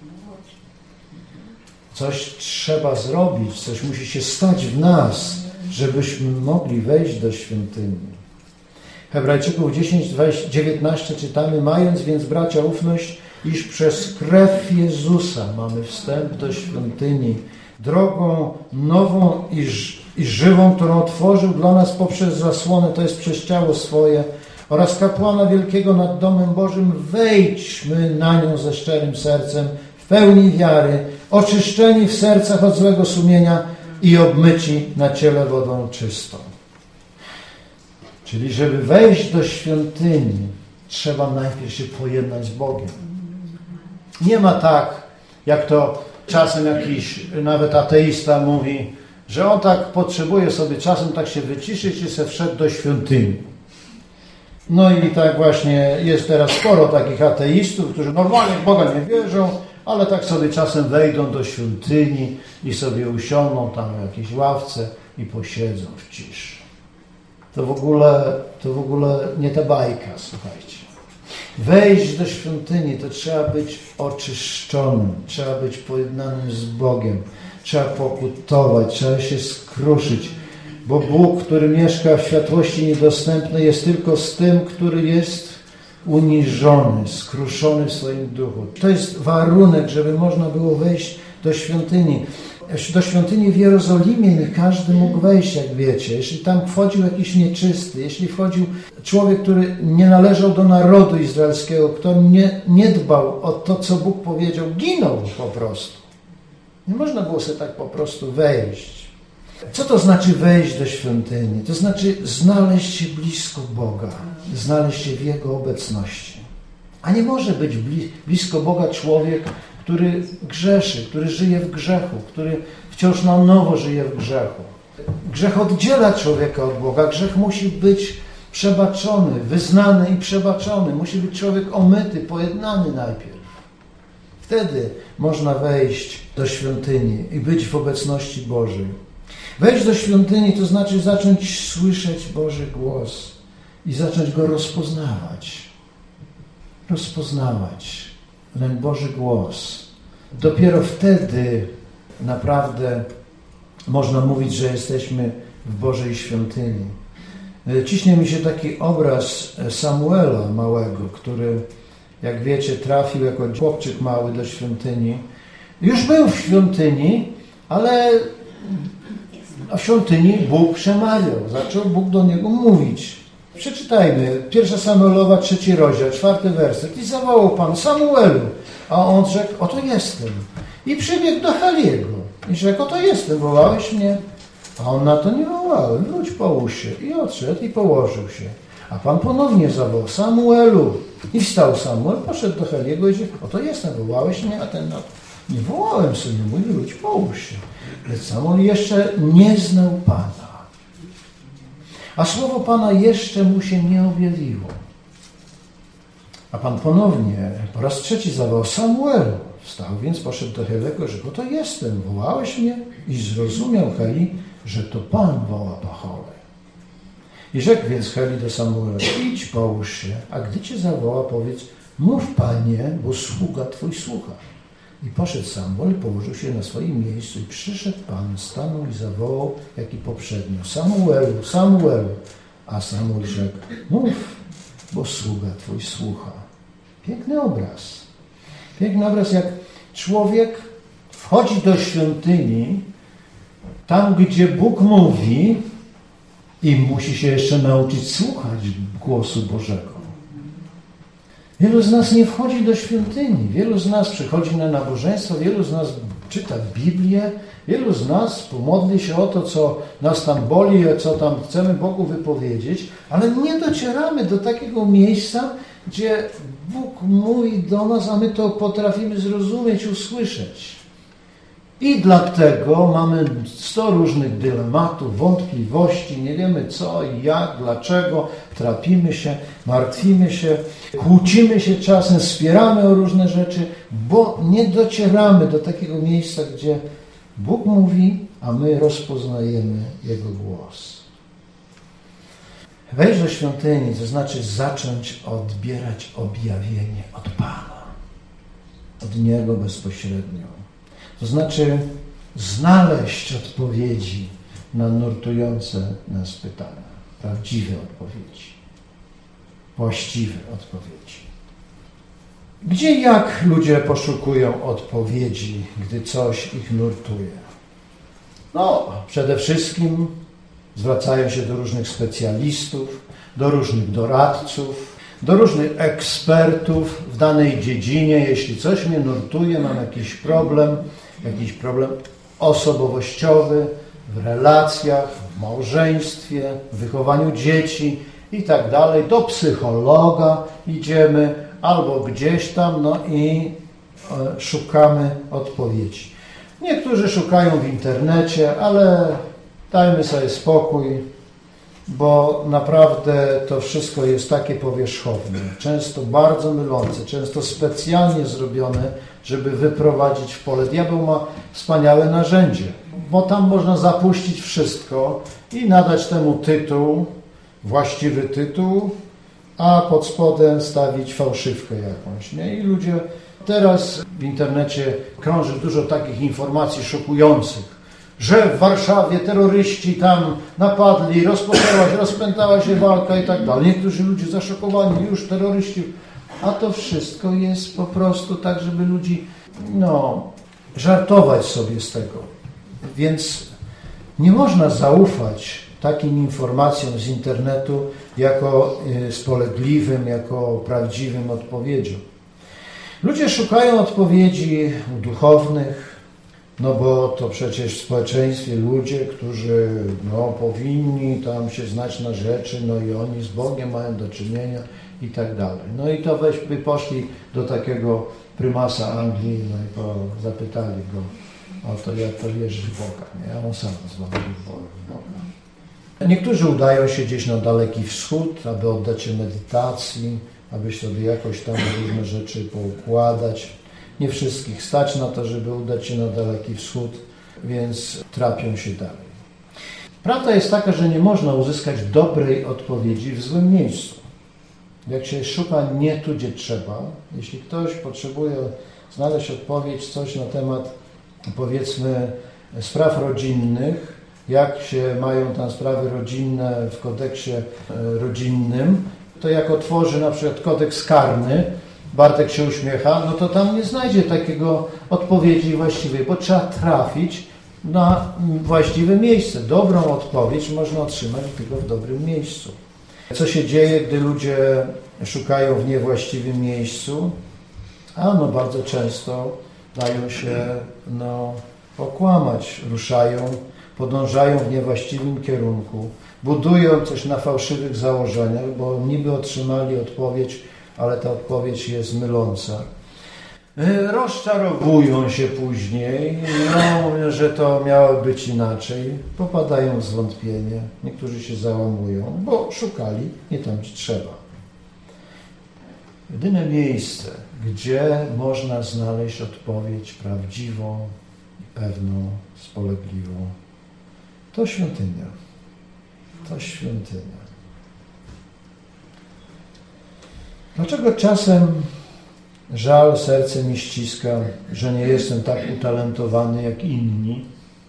Coś trzeba zrobić, coś musi się stać w nas, żebyśmy mogli wejść do świątyni. Hebrajczyków dziesięć, dziewiętnaście czytamy: mając więc, bracia, ufność, iż przez krew Jezusa mamy wstęp do świątyni, drogą nową i, i żywą, którą otworzył dla nas poprzez zasłonę, to jest przez ciało swoje, oraz kapłana wielkiego nad domem Bożym, wejdźmy na nią ze szczerym sercem, w pełni wiary, oczyszczeni w sercach od złego sumienia i obmyci na ciele wodą czystą. Czyli żeby wejść do świątyni, trzeba najpierw się pojednać z Bogiem. Nie ma tak, jak to czasem jakiś nawet ateista mówi, że on tak potrzebuje sobie czasem tak się wyciszyć i se wszedł do świątyni. No i tak właśnie jest teraz sporo takich ateistów, którzy normalnie w Boga nie wierzą, ale tak sobie czasem wejdą do świątyni i sobie usiądą tam w jakiejś ławce i posiedzą w ciszy. To w ogóle, to w ogóle nie ta bajka, słuchajcie. Wejść do świątyni to trzeba być oczyszczonym, trzeba być pojednanym z Bogiem, trzeba pokutować, trzeba się skruszyć, bo Bóg, który mieszka w światłości niedostępnej, jest tylko z tym, który jest uniżony, skruszony w swoim duchu. To jest warunek, żeby można było wejść do świątyni. Do świątyni w Jerozolimie nie każdy mógł wejść, jak wiecie. Jeśli tam wchodził jakiś nieczysty, jeśli wchodził człowiek, który nie należał do narodu izraelskiego, kto nie, nie dbał o to, co Bóg powiedział, ginął po prostu. Nie można było sobie tak po prostu wejść. Co to znaczy wejść do świątyni? To znaczy znaleźć się blisko Boga, znaleźć się w Jego obecności. A nie może być blisko Boga człowiek, który grzeszy, który żyje w grzechu, który wciąż na nowo żyje w grzechu. Grzech oddziela człowieka od Boga. Grzech musi być przebaczony, wyznany i przebaczony. Musi być człowiek omyty, pojednany najpierw. Wtedy można wejść do świątyni i być w obecności Bożej. Wejść do świątyni to znaczy zacząć słyszeć Boży głos i zacząć Go rozpoznawać. Rozpoznawać ten Boży głos. Dopiero wtedy naprawdę można mówić, że jesteśmy w Bożej świątyni. Ciśnie mi się taki obraz Samuela małego, który, jak wiecie, trafił jako chłopczyk mały do świątyni. Już był w świątyni, ale w świątyni Bóg przemawiał. Zaczął Bóg do niego mówić. Przeczytajmy. Pierwsza Samuelowa, trzeci rozdział, czwarty werset. I zawołał Pan: Samuelu. A on rzekł: oto jestem. I przybiegł do Heliego. I rzekł: oto jestem, wołałeś mnie? A on na to: nie wołałem zawołałem, wróć połóż się. I odszedł i położył się. A Pan ponownie zawołał, Samuelu. I wstał Samuel, poszedł do Heliego i rzekł, oto jestem, wołałeś mnie, a ten no, nie wołałem, synu mój, wróć połóż się. Lecz Samuel jeszcze nie znał Pana. A słowo Pana jeszcze mu się nie objawiło. A Pan ponownie, po raz trzeci zawołał, Samuelu. Wstał więc, poszedł do Helego, rzekł, oto jestem, wołałeś mnie? I zrozumiał Heli, że to Pan woła Pachole. I rzekł więc Heli do Samuela, idź, połóż się, a gdy cię zawoła, powiedz, mów, Panie, bo sługa Twój słucha. I poszedł Samuel, położył się na swoim miejscu i przyszedł Pan, stanął i zawołał, jak i poprzednio, Samuelu, Samuelu. A Samuel rzekł, mów, bo sługa Twój słucha. Piękny obraz. Piękny obraz, jak człowiek wchodzi do świątyni, tam, gdzie Bóg mówi, i musi się jeszcze nauczyć słuchać głosu Bożego. Wielu z nas nie wchodzi do świątyni. Wielu z nas przychodzi na nabożeństwo, wielu z nas czyta Biblię, wielu z nas pomodli się o to, co nas tam boli, co tam chcemy Bogu wypowiedzieć, ale nie docieramy do takiego miejsca, gdzie Bóg mówi do nas, a my to potrafimy zrozumieć, usłyszeć. I dlatego mamy sto różnych dylematów, wątpliwości, nie wiemy co i jak, dlaczego, trapimy się, martwimy się, kłócimy się czasem, wspieramy o różne rzeczy, bo nie docieramy do takiego miejsca, gdzie Bóg mówi, a my rozpoznajemy Jego głos. Wejść do świątyni, to znaczy zacząć odbierać objawienie od Pana, od Niego bezpośrednio. To znaczy znaleźć odpowiedzi na nurtujące nas pytania. Prawdziwe odpowiedzi. Właściwe odpowiedzi. Gdzie i jak ludzie poszukują odpowiedzi, gdy coś ich nurtuje? No, przede wszystkim zwracają się do różnych specjalistów, do różnych doradców, do różnych ekspertów w danej dziedzinie. Jeśli coś mnie nurtuje, mam jakiś problem, jakiś problem osobowościowy, w relacjach, w małżeństwie, w wychowaniu dzieci i tak dalej. Do psychologa idziemy albo gdzieś tam, no i e, szukamy odpowiedzi. Niektórzy szukają w internecie, ale dajmy sobie spokój, bo naprawdę to wszystko jest takie powierzchowne, często bardzo mylące, często specjalnie zrobione, żeby wyprowadzić w pole. Diabeł ma wspaniałe narzędzie, bo tam można zapuścić wszystko i nadać temu tytuł, właściwy tytuł, a pod spodem stawić fałszywkę jakąś. Nie? I ludzie teraz w internecie krąży dużo takich informacji szokujących, że w Warszawie terroryści tam napadli, rozpoczęła się, rozpętała się walka i tak dalej. Niektórzy ludzie zaszokowani, już terroryści. A to wszystko jest po prostu tak, żeby ludzi, no, żartować sobie z tego. Więc nie można zaufać takim informacjom z internetu jako spolegliwym, jako prawdziwym odpowiedzią. Ludzie szukają odpowiedzi u duchownych, no bo to przecież w społeczeństwie ludzie, którzy no, powinni tam się znać na rzeczy, no i oni z Bogiem mają do czynienia i tak dalej. No i to weź by poszli do takiego prymasa Anglii, no i po, zapytali go o to, jak to wierzysz w Boga. Nie? A on sam nazwał w Boga. Niektórzy udają się gdzieś na Daleki Wschód, aby oddać się medytacji, aby sobie jakoś tam różne rzeczy poukładać. Nie wszystkich stać na to, żeby udać się na Daleki Wschód, więc trapią się dalej. Prawda jest taka, że nie można uzyskać dobrej odpowiedzi w złym miejscu. Jak się szuka nie tu, gdzie trzeba, jeśli ktoś potrzebuje znaleźć odpowiedź, coś na temat, powiedzmy, spraw rodzinnych, jak się mają tam sprawy rodzinne w kodeksie rodzinnym, to jak otworzy na przykład kodeks karny, Bartek się uśmiecha, no to tam nie znajdzie takiego odpowiedzi właściwej, bo trzeba trafić na właściwe miejsce. Dobrą odpowiedź można otrzymać tylko w dobrym miejscu. Co się dzieje, gdy ludzie szukają w niewłaściwym miejscu? A no bardzo często dają się no, okłamać, ruszają podążają w niewłaściwym kierunku, budują coś na fałszywych założeniach, bo niby otrzymali odpowiedź, ale ta odpowiedź jest myląca. Rozczarowują się później, no, że to miało być inaczej, popadają w zwątpienie, niektórzy się załamują, bo szukali nie tam, gdzie trzeba. Jedyne miejsce, gdzie można znaleźć odpowiedź prawdziwą, pewną, spolegliwą, to świątynia. To świątynia. Dlaczego czasem żal, serce mi ściska, że nie jestem tak utalentowany jak inni?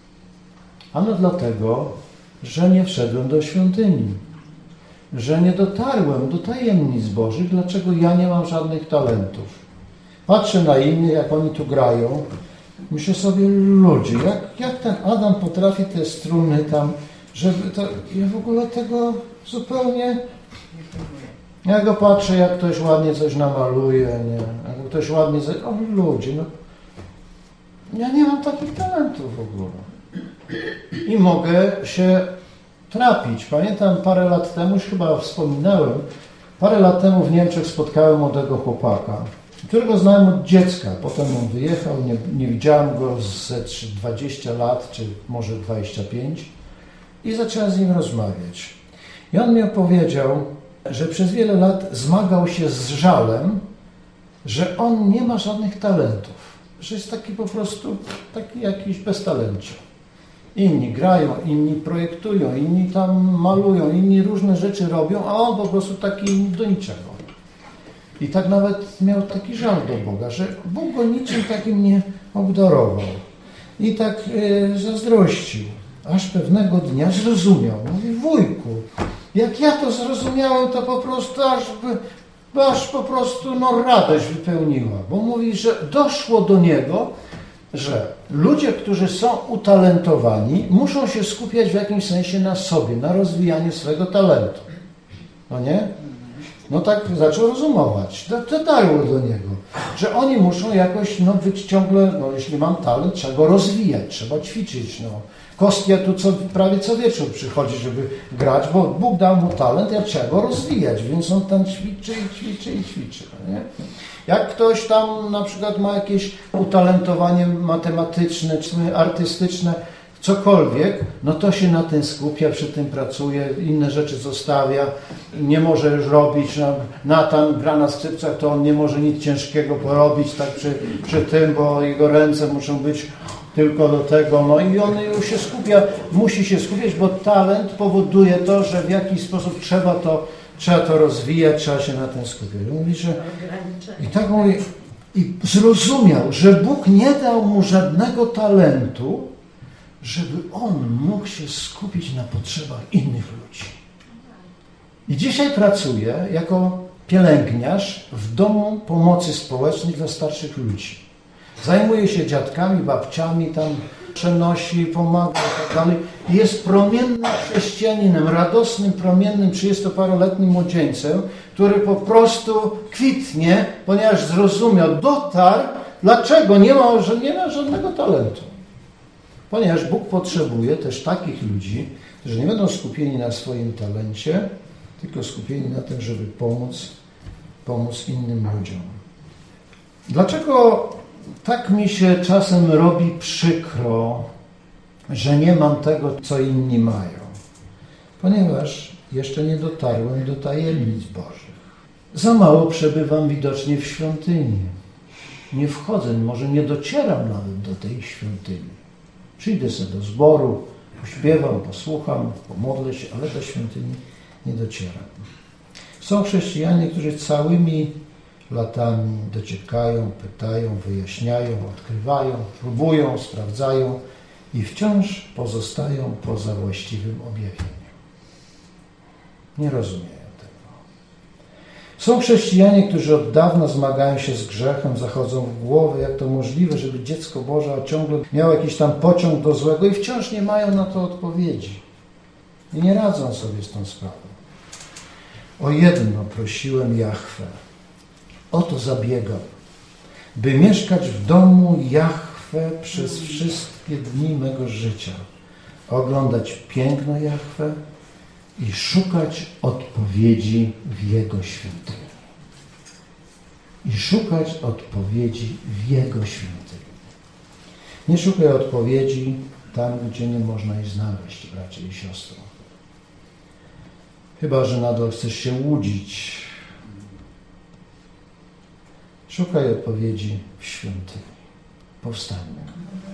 Ano dlatego, że nie wszedłem do świątyni, że nie dotarłem do tajemnic Bożych, dlaczego ja nie mam żadnych talentów. Patrzę na innych, jak oni tu grają, myślę sobie, ludzie, jak, jak ten Adam potrafi te struny tam, żeby to, ja w ogóle tego zupełnie... Ja go patrzę, jak ktoś ładnie coś namaluje, nie? Jak ktoś ładnie... O, ludzie, no... Ja nie mam takich talentów w ogóle. I mogę się trapić. Pamiętam parę lat temu, już chyba wspominałem, parę lat temu w Niemczech spotkałem młodego chłopaka, którego znałem od dziecka. Potem on wyjechał, nie, nie widziałem go ze dwadzieścia lat, czy może dwadzieścia pięć i zacząłem z nim rozmawiać. I on mi opowiedział, że przez wiele lat zmagał się z żalem, że on nie ma żadnych talentów, że jest taki po prostu, taki jakiś beztalencie. Inni grają, inni projektują, inni tam malują, inni różne rzeczy robią, a on po prostu taki do niczego. I tak nawet miał taki żal do Boga, że Bóg go niczym takim nie obdarował. I tak yy, zazdrościł. Aż pewnego dnia zrozumiał. Mówi, wujku, jak ja to zrozumiałem, to po prostu aż, aż po prostu no, radość wypełniła. Bo mówi, że doszło do niego, że ludzie, którzy są utalentowani, muszą się skupiać w jakimś sensie na sobie, na rozwijaniu swego talentu. No nie? No tak zaczął rozumować. Dotarło do niego, że oni muszą jakoś no, być ciągle, no jeśli mam talent, trzeba go rozwijać, trzeba ćwiczyć. No. Kostia tu co, prawie co wieczór przychodzi, żeby grać, bo Bóg dał mu talent, ja trzeba go rozwijać, więc on tam ćwiczy i ćwiczy i ćwiczy. No nie? Jak ktoś tam na przykład ma jakieś utalentowanie matematyczne czy artystyczne, cokolwiek, no to się na tym skupia, przy tym pracuje, inne rzeczy zostawia, nie może już robić. No, Natan gra na skrzypcach, to on nie może nic ciężkiego porobić tak przy, przy tym, bo jego ręce muszą być tylko do tego, no i on już się skupia, musi się skupiać, bo talent powoduje to, że w jakiś sposób trzeba to, trzeba to rozwijać, trzeba się na tym skupiać. Mówi, że i tak mówi, i zrozumiał, że Bóg nie dał mu żadnego talentu, żeby on mógł się skupić na potrzebach innych ludzi. I dzisiaj pracuje jako pielęgniarz w domu pomocy społecznej dla starszych ludzi. Zajmuje się dziadkami, babciami, tam przenosi, pomaga i tak dalej. Jest promiennym chrześcijaninem, radosnym, promiennym, trzydziestoparoletnim młodzieńcem, który po prostu kwitnie, ponieważ zrozumiał, dotarł, dlaczego nie ma, że nie ma żadnego talentu. Ponieważ Bóg potrzebuje też takich ludzi, którzy nie będą skupieni na swoim talencie, tylko skupieni na tym, żeby pomóc, pomóc innym ludziom. Dlaczego tak mi się czasem robi przykro, że nie mam tego, co inni mają? Ponieważ jeszcze nie dotarłem do tajemnic Bożych. Za mało przebywam widocznie w świątyni. Nie wchodzę, może nie docieram nawet do tej świątyni. Przyjdę sobie do zboru, pośpiewam, posłucham, pomodlę się, ale do świątyni nie docieram. Są chrześcijanie, którzy całymi latami dociekają, pytają, wyjaśniają, odkrywają, próbują, sprawdzają i wciąż pozostają poza właściwym objawieniem. Nie rozumieją tego. Są chrześcijanie, którzy od dawna zmagają się z grzechem, zachodzą w głowę, jak to możliwe, żeby dziecko Boże ciągle miało jakiś tam pociąg do złego i wciąż nie mają na to odpowiedzi. I nie radzą sobie z tą sprawą. O jedno prosiłem Jahwe. O to zabiegam, by mieszkać w domu Jahwe przez wszystkie dni mego życia, oglądać piękno Jahwe i szukać odpowiedzi w Jego świątyni. I szukać odpowiedzi w Jego świątyni. Nie szukaj odpowiedzi tam, gdzie nie można jej znaleźć, bracie i siostro. Chyba że nadal chcesz się łudzić. Szukaj odpowiedzi w świątyni. Powstańmy.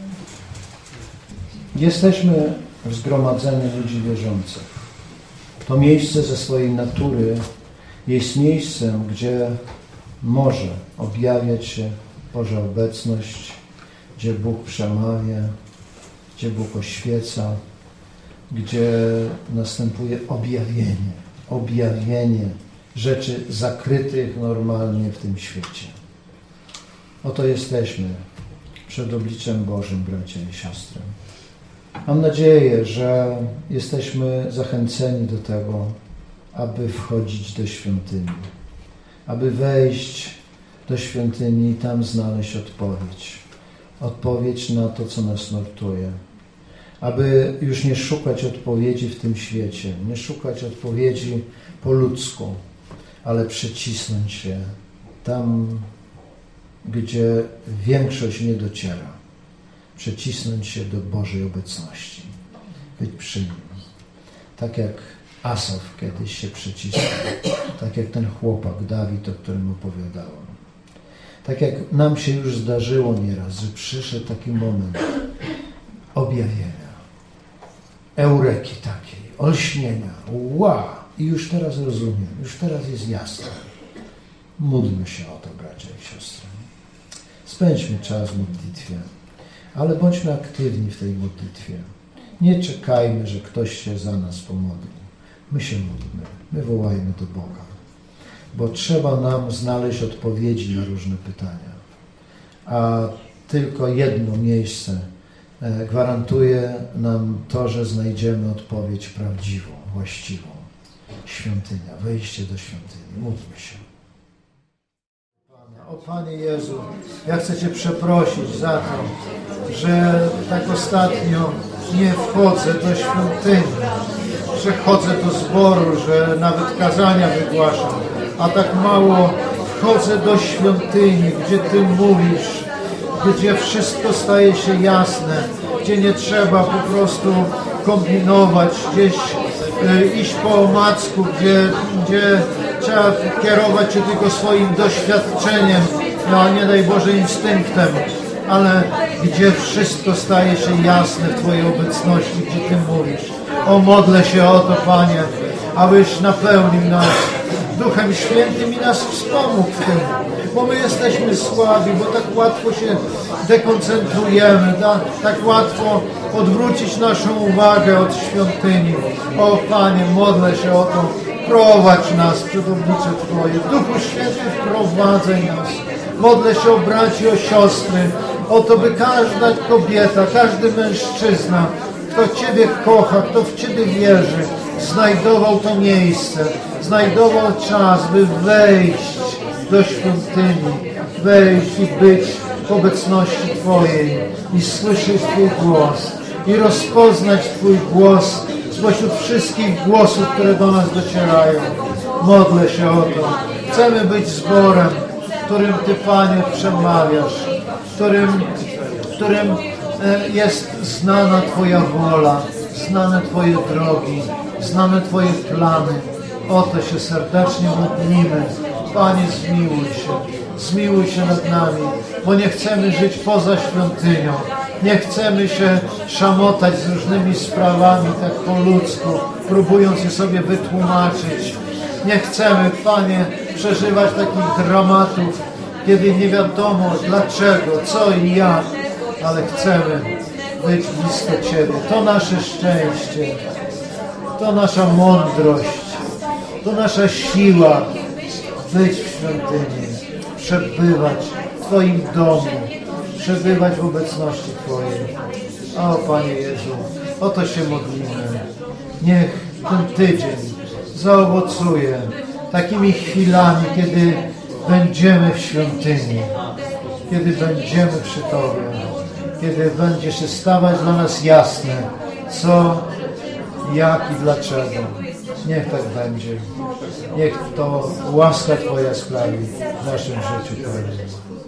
Jesteśmy w zgromadzeniu ludzi wierzących. To miejsce ze swojej natury jest miejscem, gdzie może objawiać się Boża obecność, gdzie Bóg przemawia, gdzie Bóg oświeca, gdzie następuje objawienie, objawienie rzeczy zakrytych normalnie w tym świecie. Oto jesteśmy przed obliczem Bożym, bracia i siostry. Mam nadzieję, że jesteśmy zachęceni do tego, aby wchodzić do świątyni, aby wejść do świątyni i tam znaleźć odpowiedź. Odpowiedź na to, co nas nurtuje. Aby już nie szukać odpowiedzi w tym świecie, nie szukać odpowiedzi po ludzku, ale przycisnąć się tam, gdzie większość nie dociera. Przycisnąć się do Bożej obecności. Być przy Nim. Tak jak Asaf kiedyś się przycisnął. Tak jak ten chłopak Dawid, o którym opowiadałem. Tak jak nam się już zdarzyło nieraz, że przyszedł taki moment objawienia, eureki takiej, olśnienia. Wow! I już teraz rozumiem, już teraz jest jasne. Módlmy się o to, bracia i siostry. Spędźmy czas w modlitwie, ale bądźmy aktywni w tej modlitwie. Nie czekajmy, że ktoś się za nas pomodli. My się módlmy, my wołajmy do Boga, bo trzeba nam znaleźć odpowiedzi na różne pytania. A tylko jedno miejsce gwarantuje nam to, że znajdziemy odpowiedź prawdziwą, właściwą. Świątynia, wejście do świątyni. Módlmy się. O Panie Jezu, ja chcę Cię przeprosić za to, że tak ostatnio nie wchodzę do świątyni, że chodzę do zboru, że nawet kazania wygłaszam, a tak mało wchodzę do świątyni, gdzie Ty mówisz, gdzie wszystko staje się jasne, gdzie nie trzeba po prostu kombinować, gdzieś y, iść po omacku, gdzie, gdzie trzeba kierować się tylko swoim doświadczeniem, no nie daj Boże instynktem, ale gdzie wszystko staje się jasne w Twojej obecności, gdzie Ty mówisz. O, modlę się o to, Panie, abyś napełnił nas Duchem Świętym i nas wspomógł w tym, bo my jesteśmy słabi, bo tak łatwo się dekoncentrujemy, da, tak łatwo odwrócić naszą uwagę od świątyni. O Panie, modlę się o to, prowadź nas przed oblicze Twoje. Duchu Święty, wprowadzaj nas. Modlę się o braci, o siostry, o to, by każda kobieta, każdy mężczyzna, kto Ciebie kocha, kto w Ciebie wierzy, znajdował to miejsce, znajdował czas, by wejść do świątyni, wejść i być w obecności Twojej i słyszeć Twój głos i rozpoznać Twój głos spośród wszystkich głosów, które do nas docierają. Modlę się o to. Chcemy być zborem, w którym Ty, Panie, przemawiasz, w którym, w którym jest znana Twoja wola, znane Twoje drogi, znane Twoje plany. O to się serdecznie modlimy. Panie, zmiłuj się, zmiłuj się nad nami, bo nie chcemy żyć poza świątynią. Nie chcemy się szamotać z różnymi sprawami tak po ludzku, próbując je sobie wytłumaczyć. Nie chcemy, Panie, przeżywać takich dramatów, kiedy nie wiadomo dlaczego, co i jak, ale chcemy być blisko Ciebie. To nasze szczęście, to nasza mądrość, to nasza siła być w świątyni, przebywać w Twoim domu, przebywać w obecności Twojej. O Panie Jezu, o to się modlimy. Niech ten tydzień zaowocuje takimi chwilami, kiedy będziemy w świątyni, kiedy będziemy przy Tobie, kiedy będzie się stawać dla nas jasne, co, jak i dlaczego. Niech tak będzie. Niech to łaska Twoja sprawi w naszym życiu, Panie.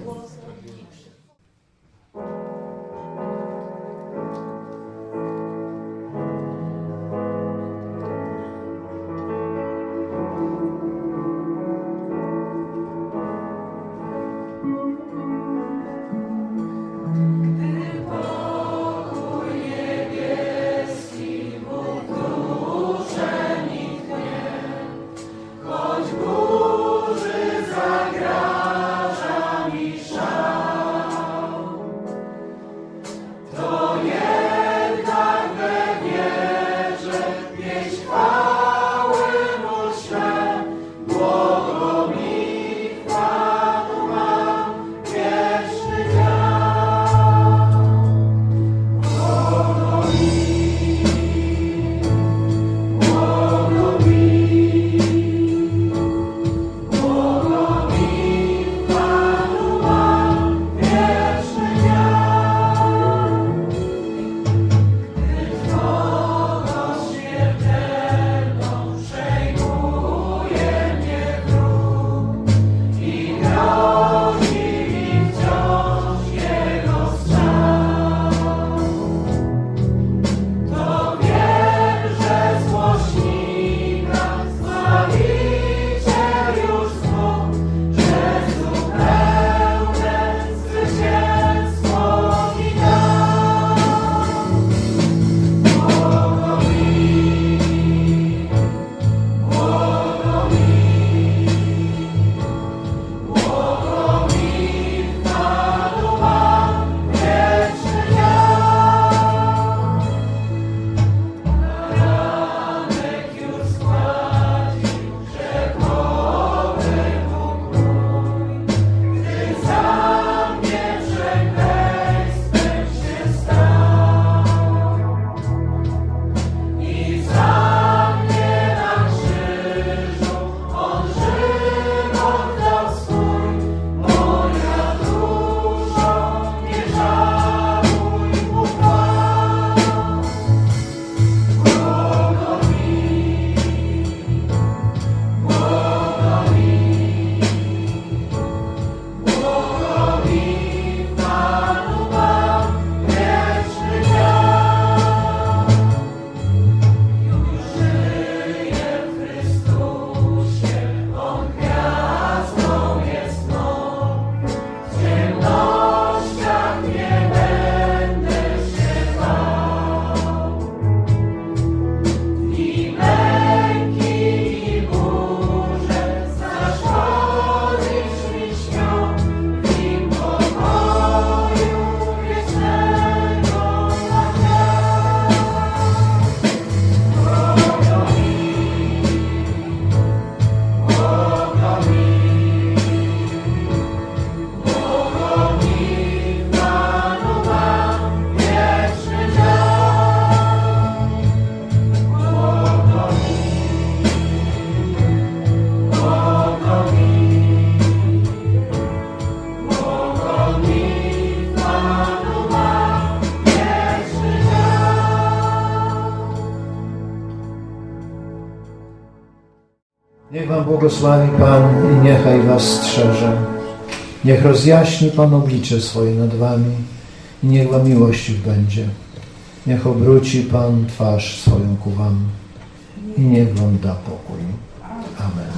Niech wam błogosławi Pan i niechaj was strzeże. Niech rozjaśni Pan oblicze swoje nad wami i niech wam miłościw będzie. Niech obróci Pan twarz swoją ku wam i niech wam da pokój. Amen.